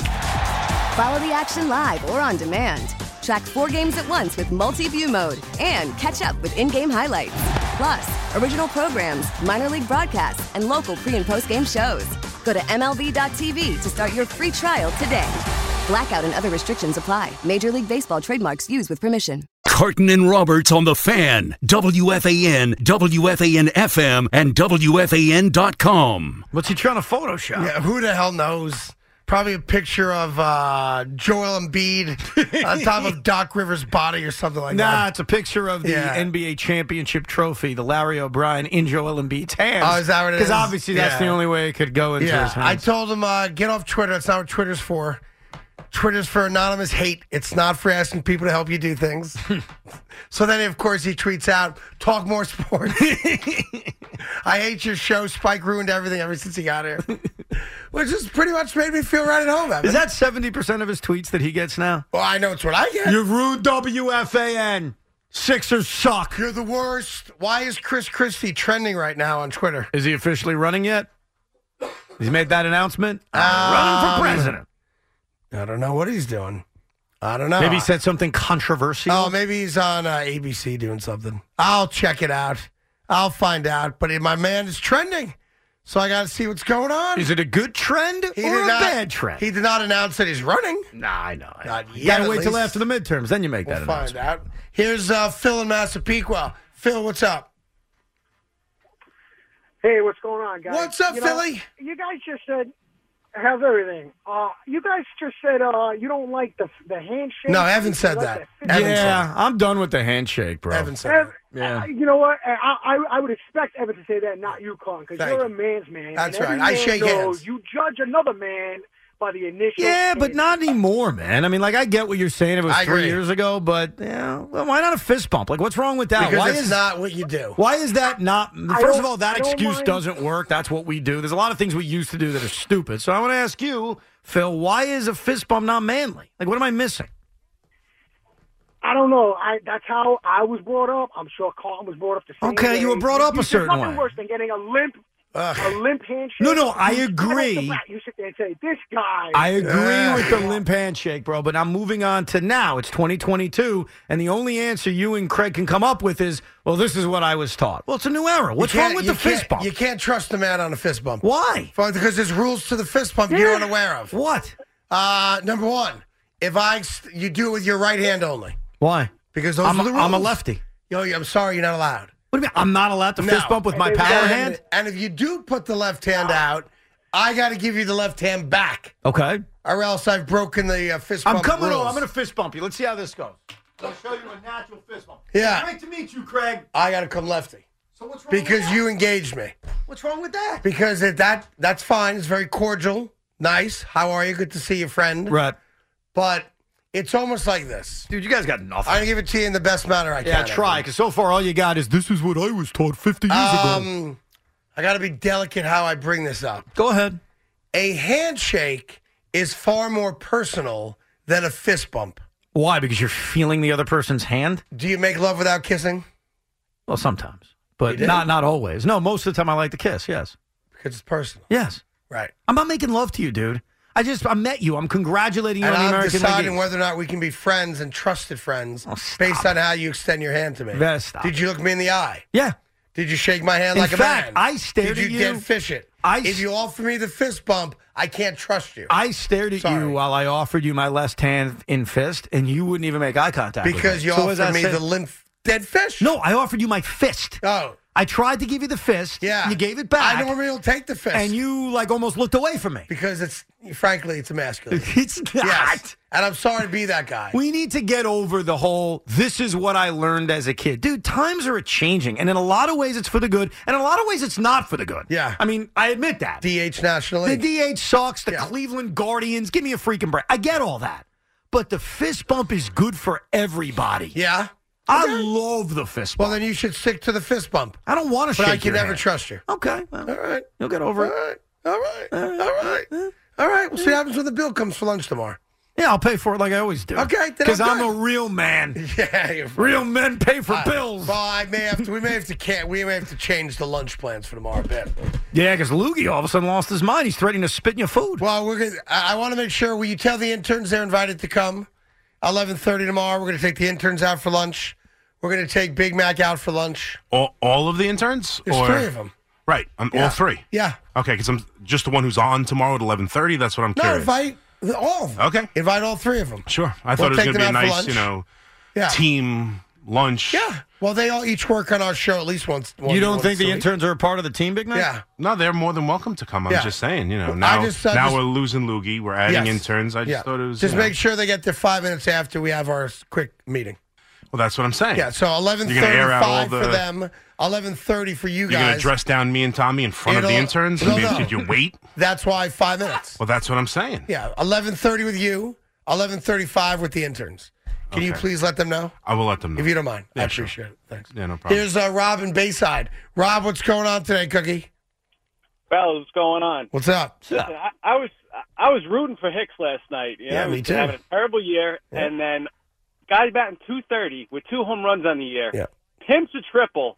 Follow the action live or on demand. Track 4 games at once with multi-view mode and catch up with in-game highlights. Plus, original programs, minor league broadcasts, and local pre- and post-game shows. Go to MLB.tv to start your free trial today. Blackout and other restrictions apply. Major League Baseball trademarks used with permission. Carton and Roberts on the Fan, WFAN, WFAN-FM, and WFAN.com. What's he trying to Photoshop? Yeah, who the hell knows? Probably a picture of Joel Embiid on top of Doc Rivers' body or something like that. Nah, it's a picture of the NBA championship trophy, the Larry O'Brien in Joel Embiid's hands. Oh, is that what it is? Because obviously that's the only way it could go into his hands. I told him, get off Twitter. That's not what Twitter's for. Twitter's for anonymous hate. It's not for asking people to help you do things. So then, of course, he tweets out, talk more sports. I hate your show. Spike ruined everything ever since he got here. Which has pretty much made me feel right at home. Evan. Is that 70% of his tweets that he gets now? Well, I know it's what I get. You ruined WFAN. Sixers suck. You're the worst. Why is Chris Christie trending right now on Twitter? Is he officially running yet? He's made that announcement? Running for president. I don't know what he's doing. I don't know. Maybe he said something controversial. Oh, maybe he's on ABC doing something. I'll check it out. I'll find out. But my man is trending, so I got to see what's going on. Is it a good trend or a bad trend? He did not announce that he's running. Nah, I know. You got to wait till after the midterms, then you make that announcement. We'll find out. Here's Phil in Massapequa. Phil, what's up? Hey, what's going on, guys? What's up, Philly? You guys just said, how's everything? You guys just said you don't like the handshake. No, Evan said that. I'm done with the handshake, bro. Evan said that. Yeah. You know what? I would expect Evan to say that, not you, Colin, because you're a man's man. That's and right. every I man shake knows hands. You judge another man by the initial. Yeah, but not anymore, man. I mean, like, I get what you're saying. It was 3 years ago, but well, why not a fist bump? Like, what's wrong with that? Because why it's not what you do. Why is that not? First of all, that excuse doesn't work. That's what we do. There's a lot of things we used to do that are stupid. So I want to ask you, Phil, why is a fist bump not manly? Like, what am I missing? I don't know. That's how I was brought up. I'm sure Colin was brought up the same way. Okay, you were brought up a certain way. There's nothing worse than getting a limp handshake. No, I agree. You sit there and say, this guy. I agree with the limp handshake, bro, but I'm moving on to now. It's 2022, and the only answer you and Craig can come up with is, well, this is what I was taught. Well, it's a new era. What's wrong with the fist bump? You can't trust a man on a fist bump. Why? Because there's rules to the fist bump you're unaware of. What? Number one, you do it with your right hand only. Why? Because those are the rules. I'm a lefty. Yo, I'm sorry, you're not allowed. What do you mean? I'm not allowed to fist bump with my power hand? And if you do put the left hand out, I got to give you the left hand back. Okay. Or else I've broken the fist bump I'm coming rules. over. I'm going to fist bump you. Let's see how this goes. I'll show you a natural fist bump. Yeah. Great to meet you, Craig. I got to come lefty. So what's wrong because with that? you engaged me. What's wrong with that? Because that's fine. It's very cordial. Nice. How are you? Good to see you, friend. Right. But it's almost like this. Dude, you guys got nothing. I'm going to give it to you in the best manner I can. Yeah, try, because so far all you got is, this is what I was taught 50 years ago. I got to be delicate how I bring this up. Go ahead. A handshake is far more personal than a fist bump. Why? Because you're feeling the other person's hand? Do you make love without kissing? Well, sometimes. But not always. No, most of the time I like to kiss, yes. Because it's personal. Yes. Right. I'm not making love to you, dude. I met you. I'm congratulating you on the American League. And I'm deciding whether or not we can be friends and trusted friends based on how you extend your hand to me. Did you look me in the eye? Yeah. Did you shake my hand like a man? I stared at you. Did you dead fish it? If you offer me the fist bump, I can't trust you. I stared at you while I offered you my left hand in fist, and you wouldn't even make eye contact with me. Because you offered me the limp dead fish? No, I offered you my fist. Oh. I tried to give you the fist. Yeah. You gave it back. I normally don't take the fist. And you, almost looked away from me. Because frankly, it's emasculating. It's not. Yes. And I'm sorry to be that guy. We need to get over the whole, this is what I learned as a kid. Dude, times are changing. And in a lot of ways, it's for the good. And in a lot of ways, it's not for the good. Yeah. I mean, I admit that. DH National League. The DH sucks. The Cleveland Guardians. Give me a freaking break. I get all that. But the fist bump is good for everybody. Yeah. I love the fist bump. Well, then you should stick to the fist bump. I don't want to shake But I can your never hand. trust you. Okay. Well, all right. You'll get over it. All right. All right. We'll see what happens when the bill comes for lunch tomorrow. Yeah, I'll pay for it like I always do. Okay. Because I'm a real man. Yeah. You're real men pay for bills. Well, we may have to change the lunch plans for tomorrow a bit. Yeah, because Loogie all of a sudden lost his mind. He's threatening to spit in your food. Well, I want to make sure, will you tell the interns they're invited to come? 11:30 tomorrow. We're going to take the interns out for lunch. We're going to take Big Mac out for lunch. All of the interns? There's 3 of them. Right, Yeah. all 3. Yeah. Okay, because I'm just the one who's on tomorrow at 11:30. That's what I'm No, curious. invite all of them. Okay. Invite all 3 of them. Sure. I We'll thought it was take going to be a them out for nice, lunch. Yeah. team lunch. Yeah. Well, they all each work on our show at least once. You don't think the week. interns are a part of the team, Big Mac? Yeah. No, they're more than welcome to come. I'm Yeah. just saying, I now just we're losing Loogie. We're adding Yes. interns. I just Yeah. thought it was Just make sure they get there 5 minutes after we have our quick meeting. Well, that's what I'm saying. Yeah, so You're gonna air out all 11:35 for them, 11:30 for you You're guys. going to dress down me and Tommy in front of the It'll- interns? no, I mean, no. Did you wait? That's why 5 minutes. Well, that's what I'm saying. Yeah, 11:30 with you, 11:35 with the interns. Can you Okay. please let them know? I will let them know. If you don't mind. Yeah, I sure. appreciate it. Thanks. Yeah, no problem. Here's Rob in Bayside. Rob, what's going on today, Cookie? Fellas, what's going on? What's up? Listen, I was rooting for Hicks last night. You know, Yeah, me he was too. having a terrible year, Yeah. and then guys batting .230 with 2 home runs on the year. Yeah. Pimps a triple.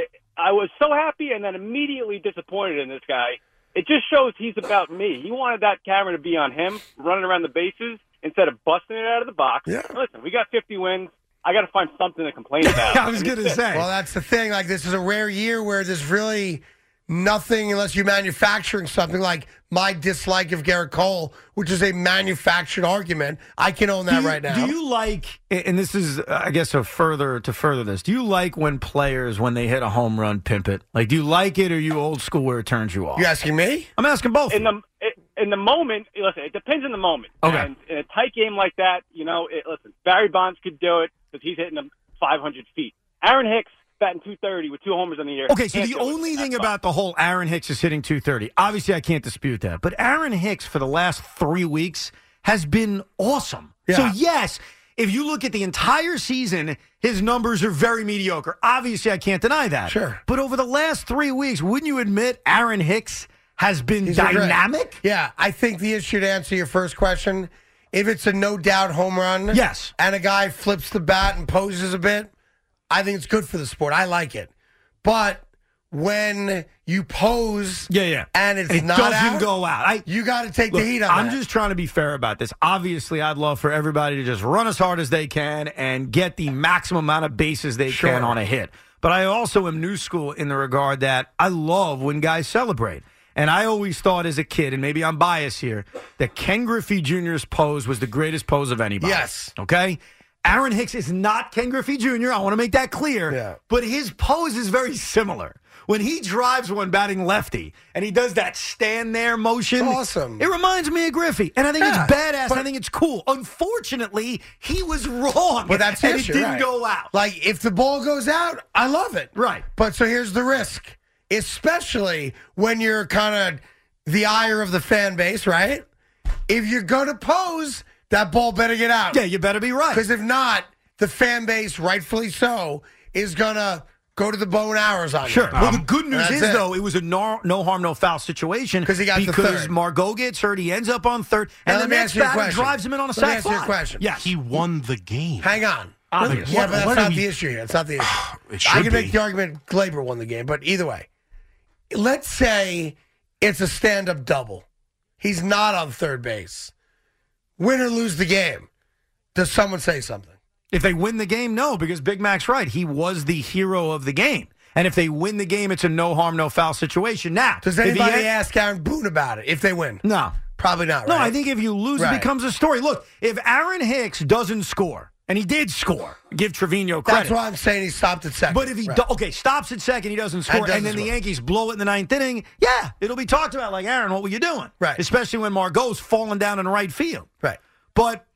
I was so happy, and then immediately disappointed in this guy. It just shows he's about me. He wanted that camera to be on him, running around the bases instead of busting it out of the box. Yeah. Listen, we got 50 wins. I got to find something to complain about. I was going to say. Well, that's the thing. Like, this is a rare year where there's really nothing unless you're manufacturing something like my dislike of Garrett Cole, which is a manufactured argument. I can own that right now. Do you like, and this is, I guess, to further this, do you like when players, when they hit a home run, pimp it? Like, do you like it, or are you old school where it turns you off? You asking me? I'm asking both. In the moment, listen, it depends on the moment. Okay. And in a tight game like that, listen, Barry Bonds could do it because he's hitting them 500 feet. Aaron Hicks batting .230 with 2 homers on the year. Okay, so Can't the do it. only thing That's about the whole Aaron Hicks is hitting .230, obviously I can't dispute that, but Aaron Hicks for the last 3 weeks has been awesome. Yeah. So yes, if you look at the entire season, his numbers are very mediocre. Obviously I can't deny that. Sure. But over the last 3 weeks, wouldn't you admit Aaron Hicks has been He's been great. dynamic? Yeah, I think the issue, to answer your first question, if it's a no-doubt home run, Yes. and a guy flips the bat and poses a bit, I think it's good for the sport. I like it. But when you pose and it's it not doesn't out, go out. you got to take Look, the heat on I'm that. just trying to be fair about this. Obviously, I'd love for everybody to just run as hard as they can and get the maximum amount of bases they Sure. can on a hit. But I also am new school in the regard that I love when guys celebrate. And I always thought as a kid, and maybe I'm biased here, that Ken Griffey Jr.'s pose was the greatest pose of anybody. Yes. Okay? Aaron Hicks is not Ken Griffey Jr. I want to make that clear. Yeah. But his pose is very similar. When he drives one batting lefty and he does that stand there motion, It's awesome. It reminds me of Griffey. And I think Yeah, it's badass. but- I think it's cool. Unfortunately, he was wrong. But that's the and issue, it didn't right. go out. Like, if the ball goes out, I love it. Right. But so here's the risk, especially when you're kind of the ire of the fan base, right? If you're going to pose, that ball better get out. Yeah, you better be right. Because if not, the fan base, rightfully so, is going to go to the bone hours on Sure. you. Well, the good news That's is, it. though, it was a no harm, no foul situation. 'Cause he got the because third. Margot gets hurt. He ends up on third. Now, And let the me next ask you a batter question. drives him in on a Let me sac ask you a fly. question. Yes. He won the game. Hang on. Obviously. Yeah, but that's What not are we- the issue here. It's not the issue. It I should can make be. the argument Glaber won the game, but either way. Let's say it's a stand-up double. He's not on third base. Win or lose the game. Does someone say something? If they win the game, no, because Big Mac's right. He was the hero of the game. And if they win the game, it's a no harm, no foul situation. Now, Does if he anybody had- ask Aaron Boone about it if they win? No. Probably not, No, right? I think if you lose, Right. it becomes a story. Look, if Aaron Hicks doesn't score, and he did score, give Trevino credit. That's why I'm saying he stopped at second. But if he Right. stops at second, he doesn't score, doesn't and then the score. Yankees blow it in the ninth inning, yeah, it'll be talked about like, Aaron, what were you doing? Right. Especially when Margot's falling down in right field. Right. But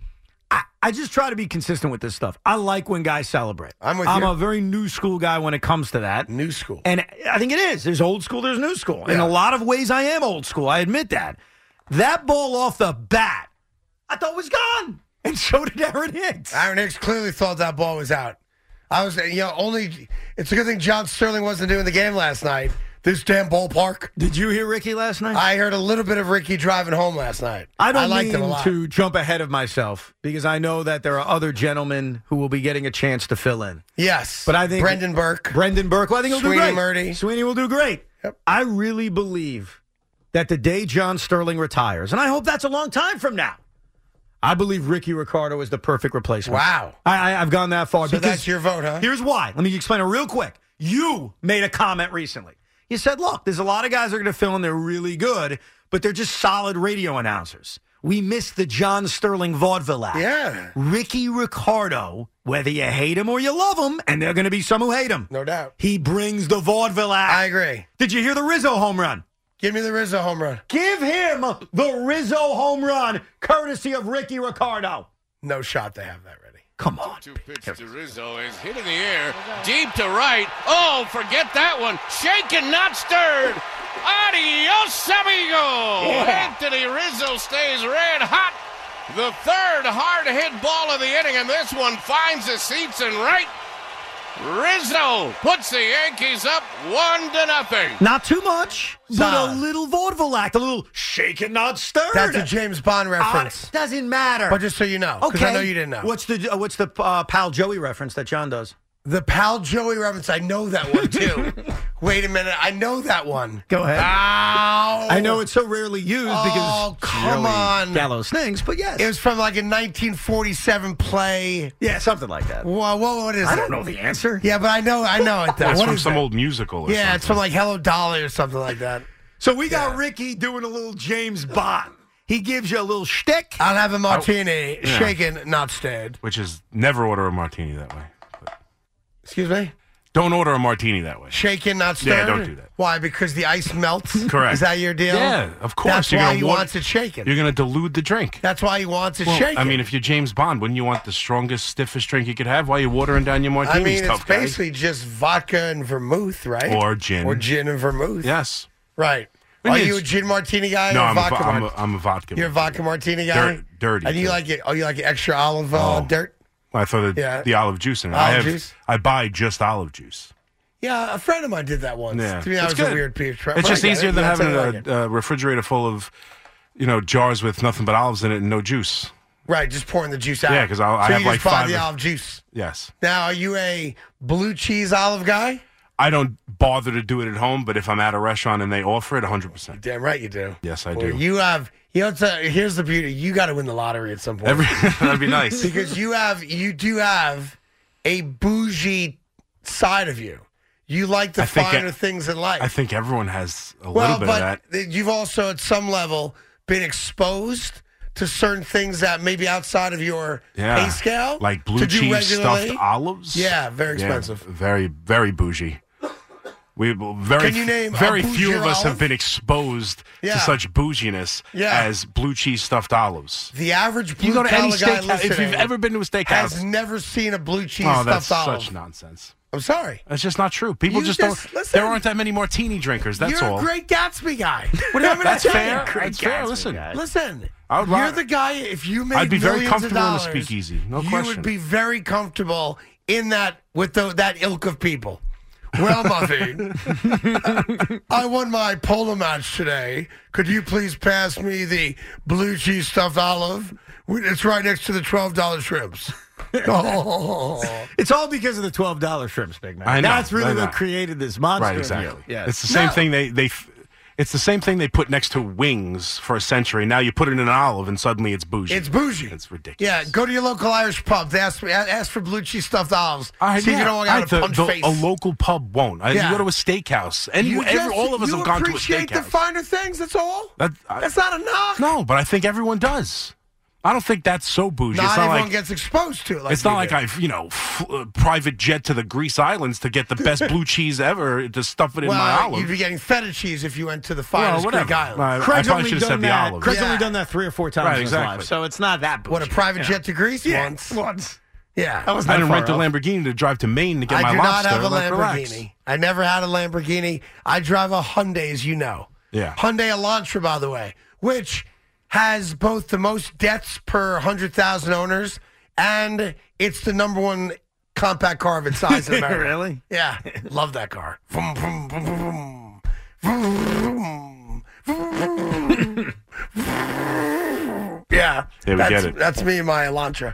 I just try to be consistent with this stuff. I like when guys celebrate. I'm with I'm you. a very new school guy when it comes to that. New school. And I think it is. There's old school, there's new school. In Yeah. a lot of ways, I am old school. I admit that. That ball off the bat, I thought was gone. And so did Aaron Hicks. Aaron Hicks clearly thought that ball was out. It's a good thing John Sterling wasn't doing the game last night. This damn ballpark. Did you hear Ricky last night? I heard a little bit of Ricky driving home last night. I don't liked him a mean lot. to jump ahead of myself because I know that there are other gentlemen who will be getting a chance to fill in. Yes. But I think Brendan Burke. Well, I think he'll do Sweeney great. Murdy. Sweeney will do great. Yep. I really believe that the day John Sterling retires, and I hope that's a long time from now, I believe Ricky Ricardo is the perfect replacement. Wow. I've gone that far. So that's your vote, huh? Here's why. Let me explain it real quick. You made a comment recently. You said, look, there's a lot of guys that are going to fill in. They're really good, but they're just solid radio announcers. We missed the John Sterling vaudeville act. Yeah. Ricky Ricardo, whether you hate him or you love him, and there are going to be some who hate him. No doubt. He brings the vaudeville act. I agree. Did you hear the Rizzo home run? Give me the Rizzo home run. Give him the Rizzo home run, courtesy of Ricky Ricardo. No shot to have that ready. Come on. 2 pitch to Rizzo is hit in the air, deep to right. Oh, forget that one. Shaken, not stirred. Adios, amigo. Yeah. Anthony Rizzo stays red hot. The third hard-hit ball of the inning, and this one finds the seats and right. Rizzo puts the Yankees up 1-0. Not too much, but Solid. a little vaudeville act, a little shaken, not stirred. That's a James Bond reference. Doesn't matter. But just so you know, because okay. I know you didn't know. What's the Pal Joey reference that John does? The Pal Joey reference, I know that one too. Wait a minute, I know that one. Go ahead. Ow! I know it's so rarely used because come on. Gallows stinks, but yes. It was from like a 1947 play. Yeah, something like that. Well, what is it? I don't know the answer. Yeah, but I know it. Though. It's What from is some it? old musical or Yeah, something. it's from like Hello Dolly or something like that. So we got Ricky doing a little James Bond. He gives you a little shtick. I'll have a martini, shaken, not stirred. Which is never order a martini that way. Excuse me? Don't order a martini that way. Shaken, not stirred? Yeah, don't do that. Why? Because the ice melts? Correct. Is that your deal? Yeah, of course. That's You're why gonna he wants it shaken. You're going to dilute the drink. That's why he wants it Well, shaken. I mean, if you're James Bond, wouldn't you want the strongest, stiffest drink you could have? Why are you watering down your martinis, I mean, tough it's guy? basically just vodka and vermouth, right? Or gin. Or gin and vermouth. Yes. Right. I mean, Are you a it's- gin martini guy No, or a I'm vodka a martini? I'm a vodka. You're a vodka martini guy? Dirty. And you too. like it? Oh, you like it extra olive dirt? I thought the olive juice in it. Juice? I buy just olive juice. Yeah, a friend of mine did that once. Yeah. To me, that It's was a good. weird piece. It's just easier than having it. a refrigerator full of, jars with nothing but olives in it and no juice. Right, just pouring the juice out. Yeah, because I so have you like just buy 5. the olive juice. Yes. Now, are you a blue cheese olive guy? I don't bother to do it at home, but if I'm at a restaurant and they offer it, 100%. Damn right you do. Yes, I Well, do. you have. Here's the beauty. You got to win the lottery at some point. That'd be nice. Because you do have a bougie side of you. You like the finer things in life. I think everyone has a little bit of that. But you've also, at some level, been exposed to certain things that may be outside of your pay scale. Like blue to do cheese regularly. stuffed olives. Yeah, very expensive. Yeah, very, very bougie. Can you name very a few of bougier us have olive? been exposed Yeah. to such bouginess as blue cheese stuffed olives. The average You go to any blue-collar guy steakhouse. If you've listening ever been to a steakhouse, has never seen a blue cheese oh, that's stuffed olive. such nonsense. I'm sorry. That's just not true. People You just just- don't. listen. There aren't that many martini drinkers. That's You're all. a great Gatsby guy. What do you want me to That's tell fair. you? That's fair. Listen. Listen. I would You're rather- the guy. If you made I'd be very millions of comfortable in a dollars, speakeasy. No you question. would be very comfortable in that with that ilk of people. Well, Muffy, I won my polo match today. Could you please pass me the blue cheese stuffed olive? It's right next to the $12 shrimps. Oh. It's all because of the $12 shrimps, big man. I know, That's really I know. what created this monster. Right, of exactly. you. Yeah, It's the same thing it's the same thing they put next to wings for a century. Now you put it in an olive and suddenly it's bougie. It's bougie. It's ridiculous. Yeah, go to your local Irish pub. They ask for blue cheese stuffed olives. See if you don't got a punch face. A local pub won't. You Yeah. go to a steakhouse. You All of us have gone to a appreciate the steakhouse. finer things. That's all. That's not a knock. No, but I think everyone does. I don't think that's so bougie. Not It's not everyone like gets exposed to it. Like it's not you like do. I've private jet to the Greece Islands to get the best blue cheese ever to stuff it in my Well, olive. you'd be getting feta cheese if you went to the finest whatever. Greek island. I Craig's probably only should have said done the that. olive. Craig's Yeah. only done that 3 or 4 times Right, in his exactly. life, so it's not that bougie. What, a private jet to Greece? Yeah, Once. Yeah. That was I not didn't far rent a off. Lamborghini to drive to Maine to get I my do lobster. not have a Like, relax. Lamborghini. I never had a Lamborghini. I drive a Hyundai, as you know. Yeah. Hyundai Elantra, by the way, which has both the most deaths per 100,000 owners, and it's the number one compact car of its size in America. Really? Yeah. Love that car. Vroom, vroom, vroom, vroom. Vroom, vroom, vroom. Yeah. Yeah, we get it. That's me and my Elantra.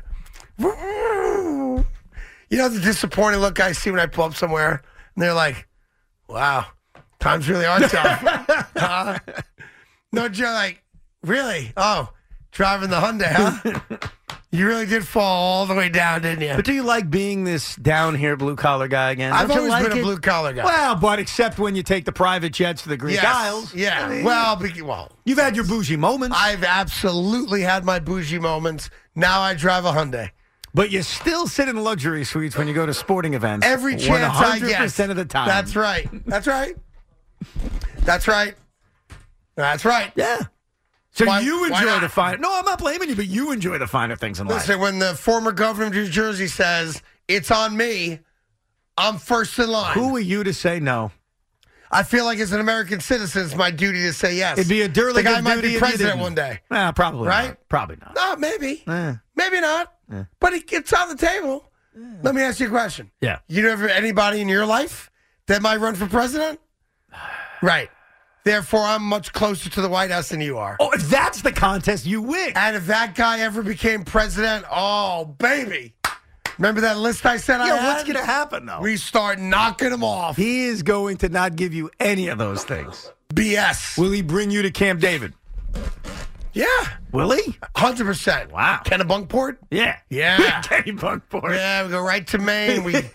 You know the disappointed look I see when I pull up somewhere, and they're like, wow, times really are tough. No, Joe, like, really? Oh, Driving the Hyundai, huh? You really did fall all the way down, didn't you? But do you like being this down here blue collar guy again? I've Don't you always like been a it? blue collar guy. Well, but except when you take the private jets to the Greek Isles. Yeah. I mean, well, you've had your bougie moments. I've absolutely had my bougie moments. Now I drive a Hyundai. But you still sit in luxury suites when you go to sporting events. Every chance I get. 100% of the time. That's right. That's right. That's right. That's right. Yeah. So Why- you why enjoy not? the finer. No, I'm not blaming you, but you enjoy the finer things in life. Listen, when the former governor of New Jersey says, it's on me, I'm first in line. Who are you to say no? I feel like as an American citizen, it's my duty to say yes. It'd be a The guy derelict might duty be if you president didn't. one day. Probably Right? not. Probably not. No, maybe. Eh. Maybe not. But it's on the table. Let me ask you a question. Yeah. You know anybody in your life that might run for president? Right. Therefore, I'm much closer to the White House than you are. Oh, if that's the contest, you win. And if that guy ever became president, oh, baby. Remember that list I said I had? What's going to happen, though? We start knocking him off. He is going to not give you any of those things. BS. Will he bring you to Camp David? Yeah. Will he? 100%. Wow. Kennebunkport? Yeah. Yeah. Kennebunkport. Yeah, we go right to Maine. We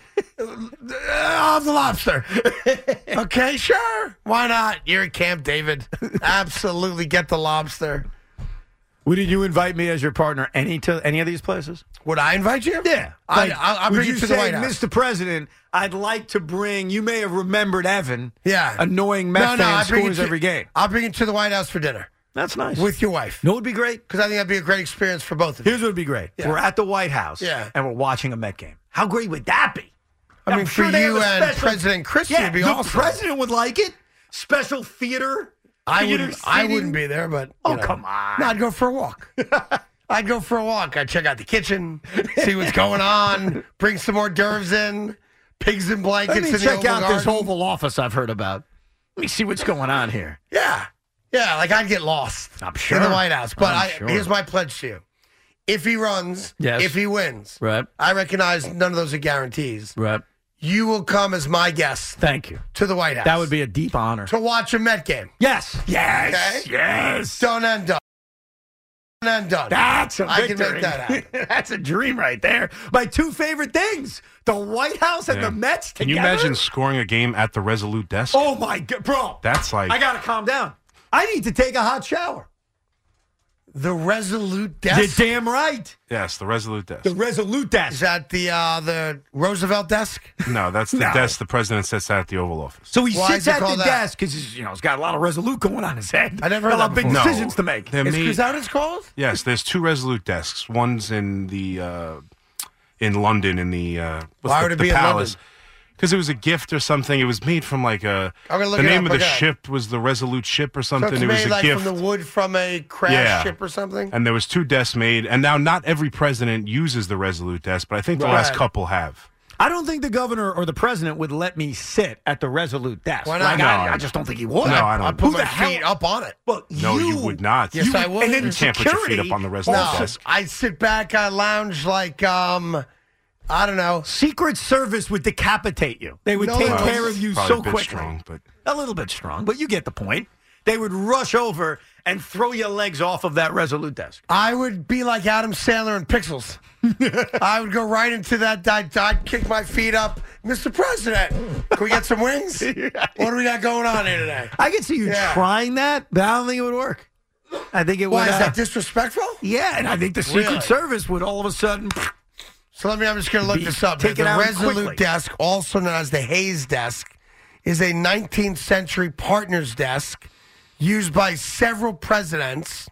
off the lobster. Okay, sure. Why not? You're at Camp David. Absolutely get the lobster. Would you invite me as your partner to any of these places? Would I invite you? Yeah. I'll bring you to the White House. Mr. President, I'd like to bring, you may have remembered Evan. Yeah. Annoying Met fan scores every game. I'll bring you to the White House for dinner. That's nice. With your wife. No, it would be great. Because I think that'd be a great experience for both of you. Here's what would be great. Yeah. We're at the White House. Yeah. And we're watching a Met game. How great would that be? I mean, I'm for sure they you have a and special- President Christie, it'd be the awesome. president would like it. Special theater. I theater wouldn't seating. be there, but Oh, come on. No, I'd go for a walk. I'd go for a walk. I'd check out the kitchen, see what's going on, bring some hors d'oeuvres in, pigs in blankets Let me in the check Oval out this Garden. Oval Office I've heard about. Let me see what's going on here. Yeah. Yeah, like I'd get lost I'm sure. in the White House. But I'm sure. here's my pledge to you. If he runs, Yes. if he wins, Right. I recognize none of those are guarantees. Right. You will come as my guest Thank you. to the White House. That would be a deep honor. to watch a Met game. Yes. Yes. Okay? Yes. Done and done. Done and done. That's a I victory. can make that happen. That's a dream right there. My two favorite things: the White House and Yeah. the Mets Can together. you imagine scoring a game at the Resolute desk? Oh my God, bro! That's like I gotta calm down. I need to take a hot shower. The Resolute You're desk. damn right. yes, the Resolute desk. The Resolute Is desk. that the Roosevelt desk? No, that's the No. desk the president sits at the Oval Office. So he Why sits is it at the called that? desk because he's got a lot of Resolute going on his head. I never Got heard a lot that of big before. decisions to make. They're Is made- that what it's called? Yes, there's two Resolute desks. One's in the in London in the what's Why the, would it the be in palace? London? Because it was a gift or something. It was made from like a. I'm gonna look The it name up, of the okay. ship was the Resolute ship or So something. it's It was made a like gift. from the wood from a crash Yeah. ship or something? And there was two desks made, and now not every president uses the Resolute desk, but I think the Right. last couple have. I don't think the governor or the president would let me sit at the Resolute desk. Why not? Like, No, I just don't think he would. No, I don't. I'd put Who my the hell- feet up on it. Well, No, you would not. Yes, I would. And then You can't put your feet security up on the Resolute No, desk. I sit back, I lounge like I don't know. Secret Service would decapitate you. They would No, take no, care it's of you Probably so a bit quickly. strong, but A little bit strong, but you get the point. They would rush over and throw your legs off of that Resolute desk. I would be like Adam Sandler in Pixels. I would go right into that. I'd kick my feet up. Mr. President, can we get some wings? What do we got going on here today? I could see you Yeah. trying that, but I don't think it would work. I think it would. Why, is that disrespectful? Yeah, and I think the Secret Really? Service would all of a sudden. So I'm just going to look Be this up. taken The out Resolute quickly. desk, also known as the Hayes desk, is a 19th century partner's desk used by several presidents.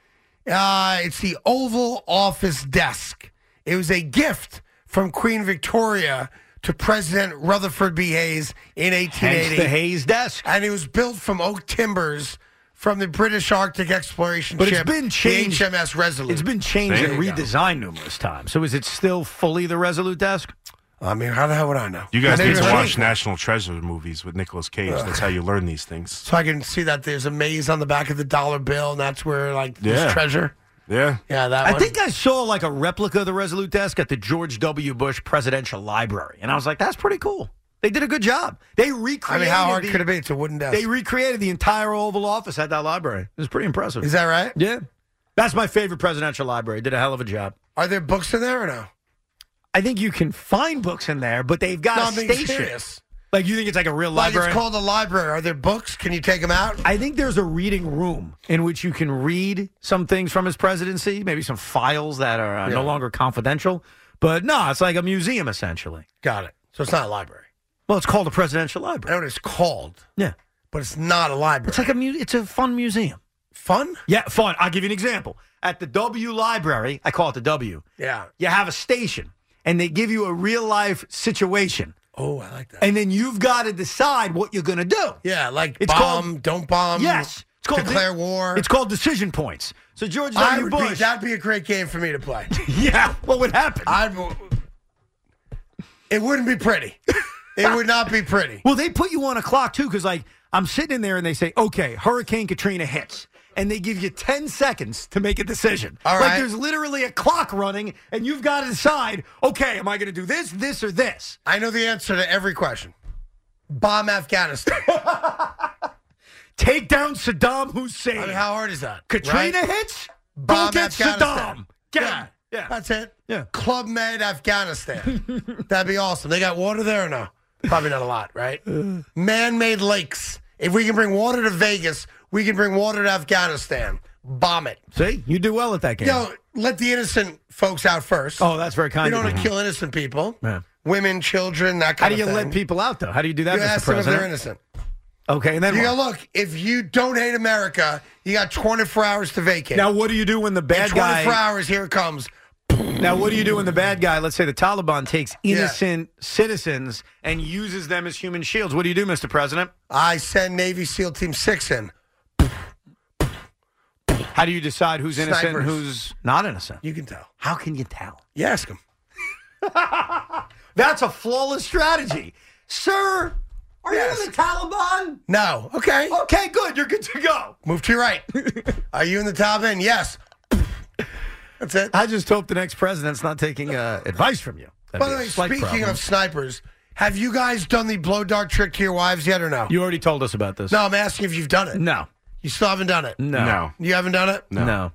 It's the Oval Office desk. It was a gift from Queen Victoria to President Rutherford B. Hayes in 1880. Hence the Hayes desk. And it was built from oak timbers from the British Arctic exploration But ship, it's been changed. the HMS Resolute. It's been changed There and you go. redesigned numerous times. So is it still fully the Resolute desk? I mean, how the hell would I know? you guys I need to never- watch National Treasure movies with Nicolas Cage. That's how you learn these things. So I can see that there's a maze on the back of the dollar bill, and that's where, like, Yeah. there's treasure. Yeah. Yeah, that I one. think I saw like a replica of the Resolute desk at the George W. Bush Presidential Library. And I was like, that's pretty cool. They did a good job. They recreated I mean, how hard could it be? It's a wooden desk. They recreated the entire Oval Office at that library. It was pretty impressive. Is that right? Yeah. That's my favorite presidential library. Did a hell of a job. Are there books in there or no? I think you can find books in there, but they've got a I'm being station. serious. Like, you think it's like a real Like library? it's called a library. Are there books? Can you take them out? I think there's a reading room in which you can read some things from his presidency, maybe some files that are no longer confidential. But no, it's like a museum, essentially. Got it. So it's not a library. Well, it's called a presidential I library. know what it's called. Yeah. But it's not a library. It's like it's a fun museum. Fun? Yeah, fun. I'll give you an example. At the W Library, I call it the W. Yeah. You have a station, and they give you a real-life situation. Oh, I like that. And then you've got to decide what you're going to do. Yeah, like It's bomb, don't bomb. Yes. It's called declare war. It's called decision points. So George W. Bush. That'd be a great game for me to play. Yeah. What would happen? It wouldn't be pretty. It would not be pretty. Well, they put you on a clock, too, because, like, I'm sitting in there and they say, okay, Hurricane Katrina hits. And they give you 10 seconds to make a decision. All Like, right. there's literally a clock running, and you've got to decide, okay, am I going to do this, or this? I know the answer to every question. Bomb Afghanistan. Take down Saddam Hussein. I mean, how hard is that? Katrina right? hits, Bomb go get Afghanistan. Saddam. Get Yeah. him. Yeah. That's it. Yeah. Club Med Afghanistan. That'd be awesome. They got water there or no? Probably not a lot, right? Man-made lakes. If we can bring water to Vegas, we can bring water to Afghanistan. Bomb it. See? You do well at that game. Yo, let the innocent folks out first. Oh, that's very kind You don't of want you. to kill innocent people. Yeah. Women, children, that How kind do of you thing. let people out, though? How do you do that, You Mr. ask them if President? they're innocent. Okay, and then You what? go, look, if you don't hate America, you got 24 hours to vacate. Now, what do you do when the In bad 24 guy... hours, here it comes. Now, what do you do when the bad guy, let's say the Taliban, takes innocent citizens and uses them as human shields? What do you do, Mr. President? I send Navy SEAL Team 6 in. How do you decide who's innocent and Snipers. who's not innocent? You can tell. How can you tell? You ask them. That's a flawless strategy. Sir, are Yes. you in the Taliban? No. Okay. Okay, good. You're good to go. Move to your right. Are you in the Taliban? Yes. That's it. I just hope the next president's not taking advice from you. That'd By be the a way, slight speaking problem. of snipers, have you guys done the blow dart trick to your wives yet or no? You already told us about this. No, I'm asking if you've done it. No. You still haven't done it? No. No. You haven't done it? No.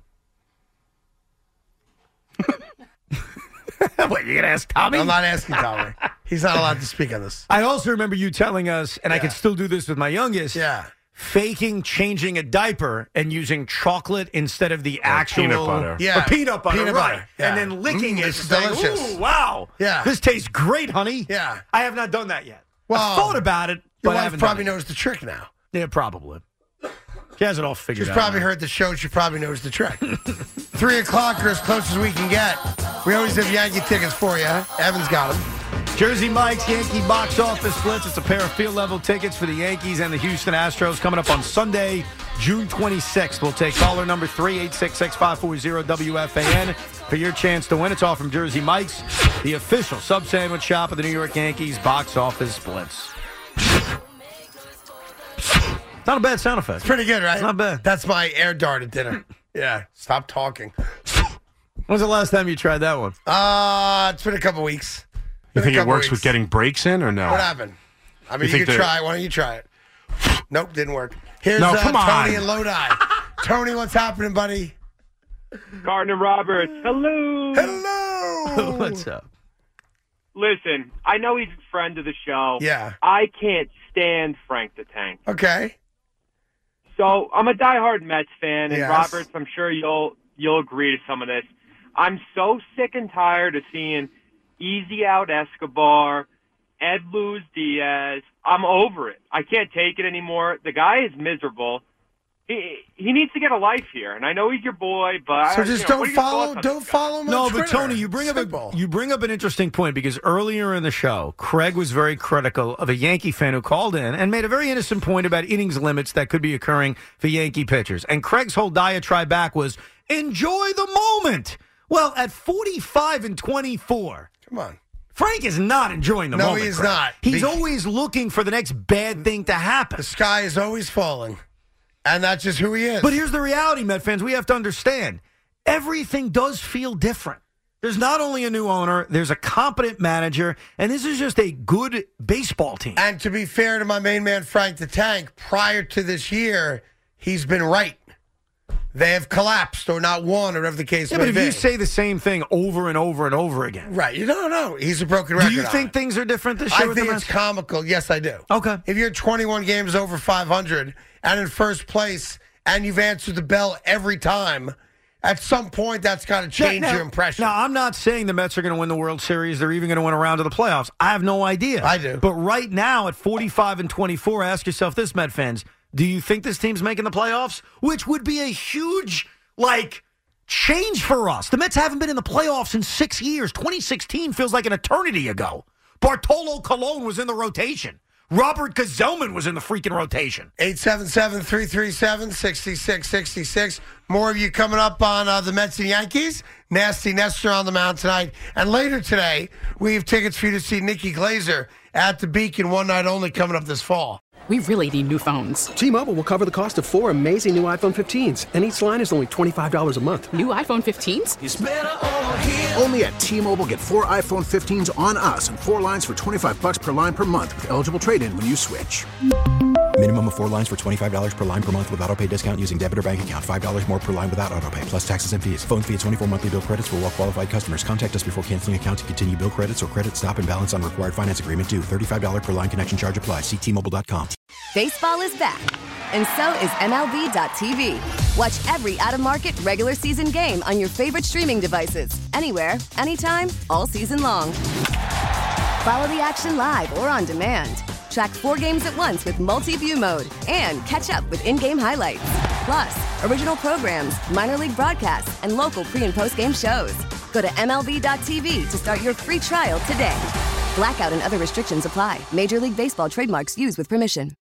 What, you're going to ask Tommy? I'm not asking Tommy. He's not allowed to speak on this. I also remember you telling us, and I Yeah. can still do this with my youngest, Yeah. faking changing a diaper and using chocolate instead of the actual peanut butter. Yeah. or peanut butter, Peanut right? butter, yeah. And then licking it, It's and saying, delicious. "Ooh, wow, Yeah. this tastes great, honey." Yeah. I have not done that yet. Well, I thought about it, Your but I wife haven't probably done knows the trick now. it. Yeah, probably. She has it all figured She's out. probably now. heard the show. She probably knows the trick. 3 o'clock or as close as we can get. We always have Yankee tickets for you. Evan's got them. Jersey Mike's Yankee box office splits. It's a pair of field-level tickets for the Yankees and the Houston Astros coming up on Sunday, June 26th. We'll take caller number 3-866-540-WFAN for your chance to win. It's all from Jersey Mike's, the official sub-sandwich shop of the New York Yankees box office splits. Not a bad sound effect. Pretty good, right? It's not bad. That's my air dart at dinner. Yeah. Stop talking. When's the last time you tried that one? It's been a couple weeks. You Been a think it couple works with weeks. getting breaks in or no? What happened? I mean, You you think can that- try it. Why don't you try it? Nope, didn't work. Here's No, come Tony on. in Lodi. Tony, what's happening, buddy? Gardner Roberts, hello. Hello. What's up? Listen, I know he's a friend of the show. Yeah. I can't stand Frank the Tank. Okay. So I'm a diehard Mets fan, and Yes. Roberts, I'm sure you'll agree to some of this. I'm so sick and tired of seeing Easy Out Escobar, Ed Luz Diaz. I'm over it. I can't take it anymore. The guy is miserable. He needs to get a life here, and I know he's your boy, but So just what are don't your follow. thoughts on Don't this guy? follow him. No, on but Twitter. Tony, you bring up an interesting point because earlier in the show, Craig was very critical of a Yankee fan who called in and made a very innocent point about innings limits that could be occurring for Yankee pitchers. And Craig's whole diatribe back was enjoy the moment. Well, at 45 and 24, Come on. Frank is not enjoying the No, moment. he is Craig. not. He's always looking for the next bad thing to happen. The sky is always falling, and that's just who he is. But here's the reality, Met fans. We have to understand everything does feel different. There's not only a new owner, there's a competent manager, and this is just a good baseball team. And to be fair to my main man, Frank the Tank, prior to this year, he's been right. they have collapsed or not won or whatever the case may but if be. you say the same thing over and over and over again. Right. You don't know. He's a broken record. Do you on think it. things are different this year I with think the it's Mets? comical. Yes, I do. Okay. If you're 21 games over 500 and in first place and you've answered the bell every time, at some point that's got to change your impression. Now, I'm not saying the Mets are going to win the World Series. They're even going to win a round of the playoffs. I have no idea. I do. But right now, at 45-24, ask yourself this, Met fans. Do you think this team's making the playoffs? Which would be a huge, change for us. The Mets haven't been in the playoffs in 6 years. 2016 feels like an eternity ago. Bartolo Colon was in the rotation. Robert Gazelman was in the freaking rotation. 877-337-6666. More of you coming up on the Mets and Yankees. Nasty Nestor on the mound tonight. And later today, we have tickets for you to see Nikki Glazer at the Beacon one night only coming up this fall. We really need new phones. T-Mobile will cover the cost of 4 amazing new iPhone 15s, and each line is only $25 a month. New iPhone 15s? It's better over here. Only at T-Mobile, get 4 iPhone 15s on us and 4 lines for $25 per line per month with eligible trade-in when you switch. Minimum of 4 lines for $25 per line per month with autopay discount using debit or bank account. $5 more per line without autopay, plus taxes and fees. Phone fee at 24 monthly bill credits for well-qualified customers. Contact us before canceling account to continue bill credits or credit stop and balance on required finance agreement due. $35 per line connection charge applies. See T-Mobile.com. Baseball is back, and so is MLB.tv. Watch every out-of-market regular season game on your favorite streaming devices, anywhere, anytime, all season long. Follow the action live or on demand. Track 4 games at once with multi-view mode and catch up with in-game highlights. Plus, original programs, minor league broadcasts, and local pre- and post-game shows. Go to MLB.tv to start your free trial today. Blackout and other restrictions apply. Major League Baseball trademarks used with permission.